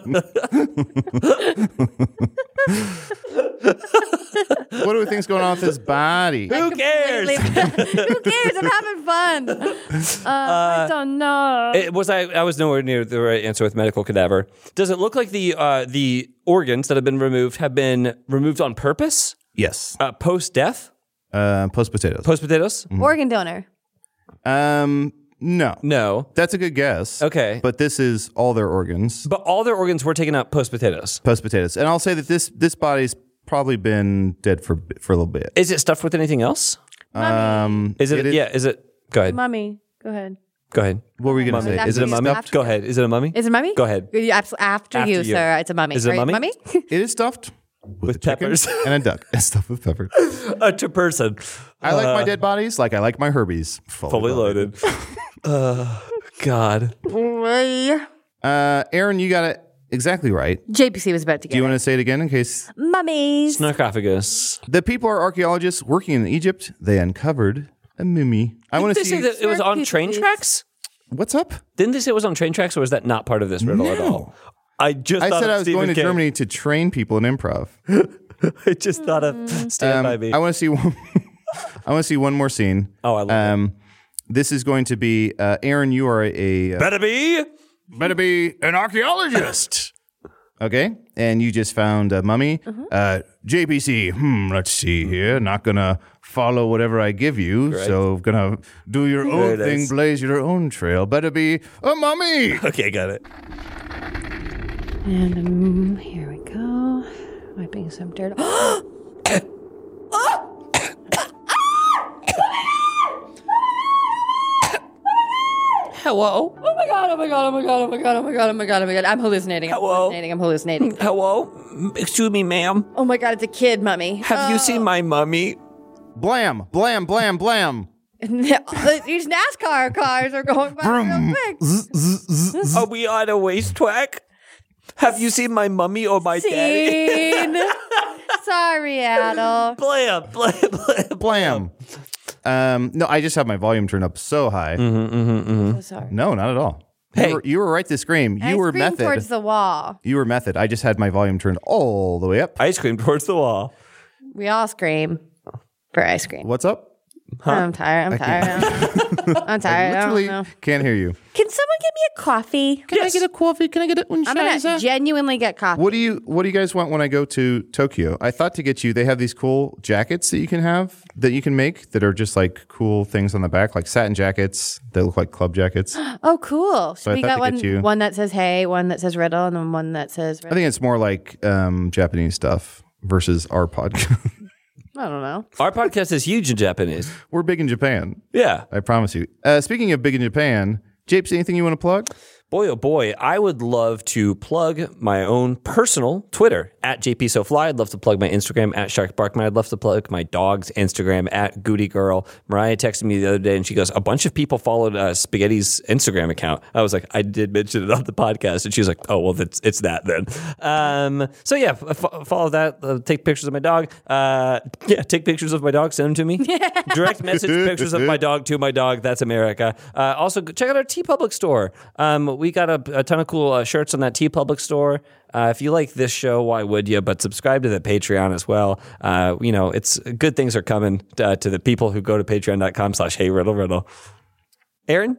What do we think's going on with his body? Who cares? Who cares? I'm having fun. Uh, I don't know. It was I, I was nowhere near the right answer with medical cadaver. Does it look like the uh, the organs that have been removed have been removed on purpose? Yes. Uh, post death? Uh, post potatoes. Post potatoes? Organ donor. Um, no. No. That's a good guess. Okay. But this is all their organs. But all their organs were taken out post potatoes. Post potatoes. And I'll say that this this body's probably been dead for for a little bit. Is it stuffed with anything else? Um, Is it? is- yeah. Is it? Go ahead. Mummy. Go ahead. Go ahead. What were you going to Mummy. say? Is it a After mummy? you, after Go you. ahead. Is it a mummy? Is it a mummy? Go ahead. Yeah, abs- After, After you, you. sir. It's a mummy. Is it a Right, mummy? It is stuffed with, With a chicken peppers. and a duck. It's stuffed with peppers. Uh, to person. I like my dead bodies like I like my Herbies. Fully, Fully loaded. uh, God. Uh, Aaron, you got it exactly right. J P C was about to get Do you it. want to say it again in case? Mummies. Sarcophagus. The people are archaeologists working in Egypt. They uncovered a mummy. I want Didn't to they see. say that it was on train Sarcophagus. tracks? What's up? Didn't they say it was on train tracks, or was that not part of this riddle at all? I just I thought said of I was Stephen going to King. Germany to train people in improv. I just thought of Stand Um, By Me. I want to see one. I want to see one more scene. Oh, I love um, This is going to be uh, Aaron. You are a uh, Better be. better be an archaeologist. Okay, and you just found a mummy. Uh, J P C. Hmm. Let's see here. Not gonna follow whatever I give you. Right. So gonna do your own Very thing. nice. Blaze your own trail. Better be a mummy. Okay, got it. And um, here we go. Wiping some dirt. Hello. Oh my god, oh my god, oh my god, oh my god, oh my god, oh my god, oh my god. I'm hallucinating. I'm Hello? hallucinating. I'm hallucinating. Hello. Excuse me, ma'am. Oh my god, it's a kid, mummy. Have you seen my mummy? Blam, blam, blam, blam. These NASCAR cars are going by real quick. Are we on a racetrack? Have you seen my mummy or my daddy? Scene. Sorry, Adel. Blam, blam, blam. Blam. Um, no, I just have my volume turned up so high. So sorry. No, not at all. Hey. You were, you were right to scream. You I were screamed method. towards the wall. You were method. I just had my volume turned all the way up. Ice cream towards the wall. We all scream for ice cream. What's up? I'm tired. I'm tired. I'm tired. I Literally don't know. can't hear you. Can someone get me a coffee? Can I get a coffee? Can I get it? I'm gonna genuinely get coffee. What do you What do you guys want when I go to Tokyo? I thought to get you. They have these cool jackets that you can have that you can make that are just like cool things on the back, like satin jackets that look like club jackets. I Oh, cool. So I we thought got to one, get you- one that says hey, one that says riddle, and then one that says riddle. think it's more like um, Japanese stuff versus our podcast. I don't know. Our podcast is huge in Japanese. We're big in Japan. Yeah. I promise you. Uh, speaking of big in Japan, Japes, anything you want to plug? Boy, oh boy, I would love to plug my own personal Twitter at J P So Fly. I'd love to plug my Instagram at Shark Barkman. I'd love to plug my dog's Instagram at Goody Girl. Mariah texted me the other day and she goes, a bunch of people followed uh, Spaghetti's Instagram account. I was like, I did mention it on the podcast. And she's like, oh, well, it's, it's that then. Um, so yeah, f- follow that. Uh, take pictures of my dog. Uh, yeah, take pictures of my dog. Send them to me. Direct message pictures of my dog to my dog. That's America. Uh, also, check out our TeePublic store. Um, we got a, a ton of cool uh, shirts on that TeePublic store. Uh, if you like this show, why would you? But subscribe to the Patreon as well. Uh, you know, it's good things are coming uh, to the people who go to patreon.com slash hey riddle riddle. Aaron?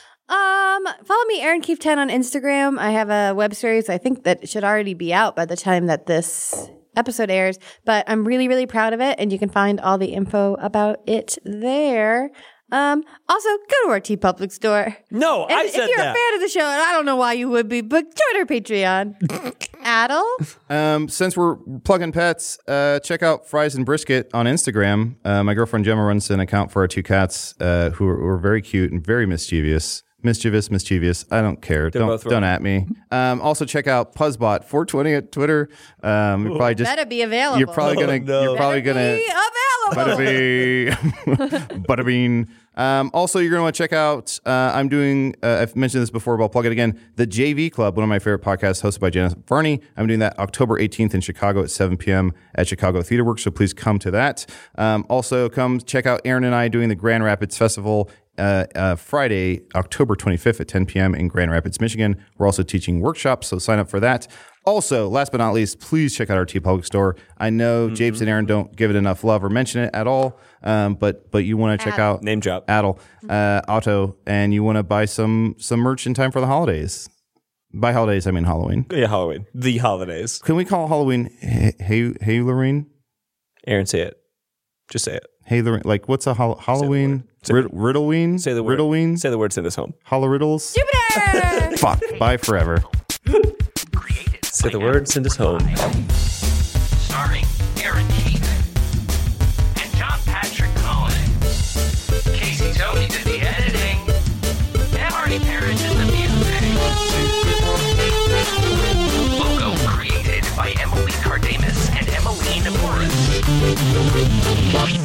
Um, follow me, Aaron Keefe ten on Instagram. I have a web series. I think that should already be out by the time that this episode airs, but I'm really, really proud of it, and you can find all the info about it there. Um, also, go to our TeePublic store. No, And I if said you're that. a fan of the show, and I don't know why you would be, but join our Patreon. Adel? Um, since we're plugging pets, uh, check out Fries and Brisket on Instagram. Uh, my girlfriend Gemma runs an account for our two cats uh, who, are, who are very cute and very mischievous. mischievous, mischievous. I don't care. They're don't both don't wrong. at me. Um, also check out Puzzbot four twenty at Twitter. Um, you're probably just Better be available. you're probably gonna Oh, no. you're probably Better gonna be available. Bada bing. Bada bean. Um, also, you're going to want to check out, uh, I'm doing, uh, I've mentioned this before, but I'll plug it again, the J V Club, one of my favorite podcasts hosted by Janice Varney. I'm doing that October eighteenth in Chicago at seven p.m. at Chicago Theater Works, so please come to that. Um, also, come check out Aaron and I doing the Grand Rapids Festival uh, uh, Friday, October twenty-fifth at ten p.m. in Grand Rapids, Michigan. We're also teaching workshops, so sign up for that. Also, last but not least, please check out our TeePublic store. I know mm-hmm. Japes and Aaron don't give it enough love or mention it at all, um, but but you want to check out Name drop. Adel, uh, Otto, and you want to buy some some merch in time for the holidays. By holidays, I mean Halloween. Yeah, Halloween. The holidays. Can we call Halloween Hey Hey, hey Lorraine? Aaron, say it. Just say it. Hey Lorraine, like what's a hol- Halloween? Say Rid- Riddleween? Say the word. Riddleween? Say the word. Send us home. Holloriddles? Jupiter! Fuck. Bye forever. Created Say by the word. Send us home. Starring Aaron Keith and John Patrick Cohen. Casey Tony did the editing. And Marty Parrish did the music. Logo created by Emily Cardamus and Emmeline Morris.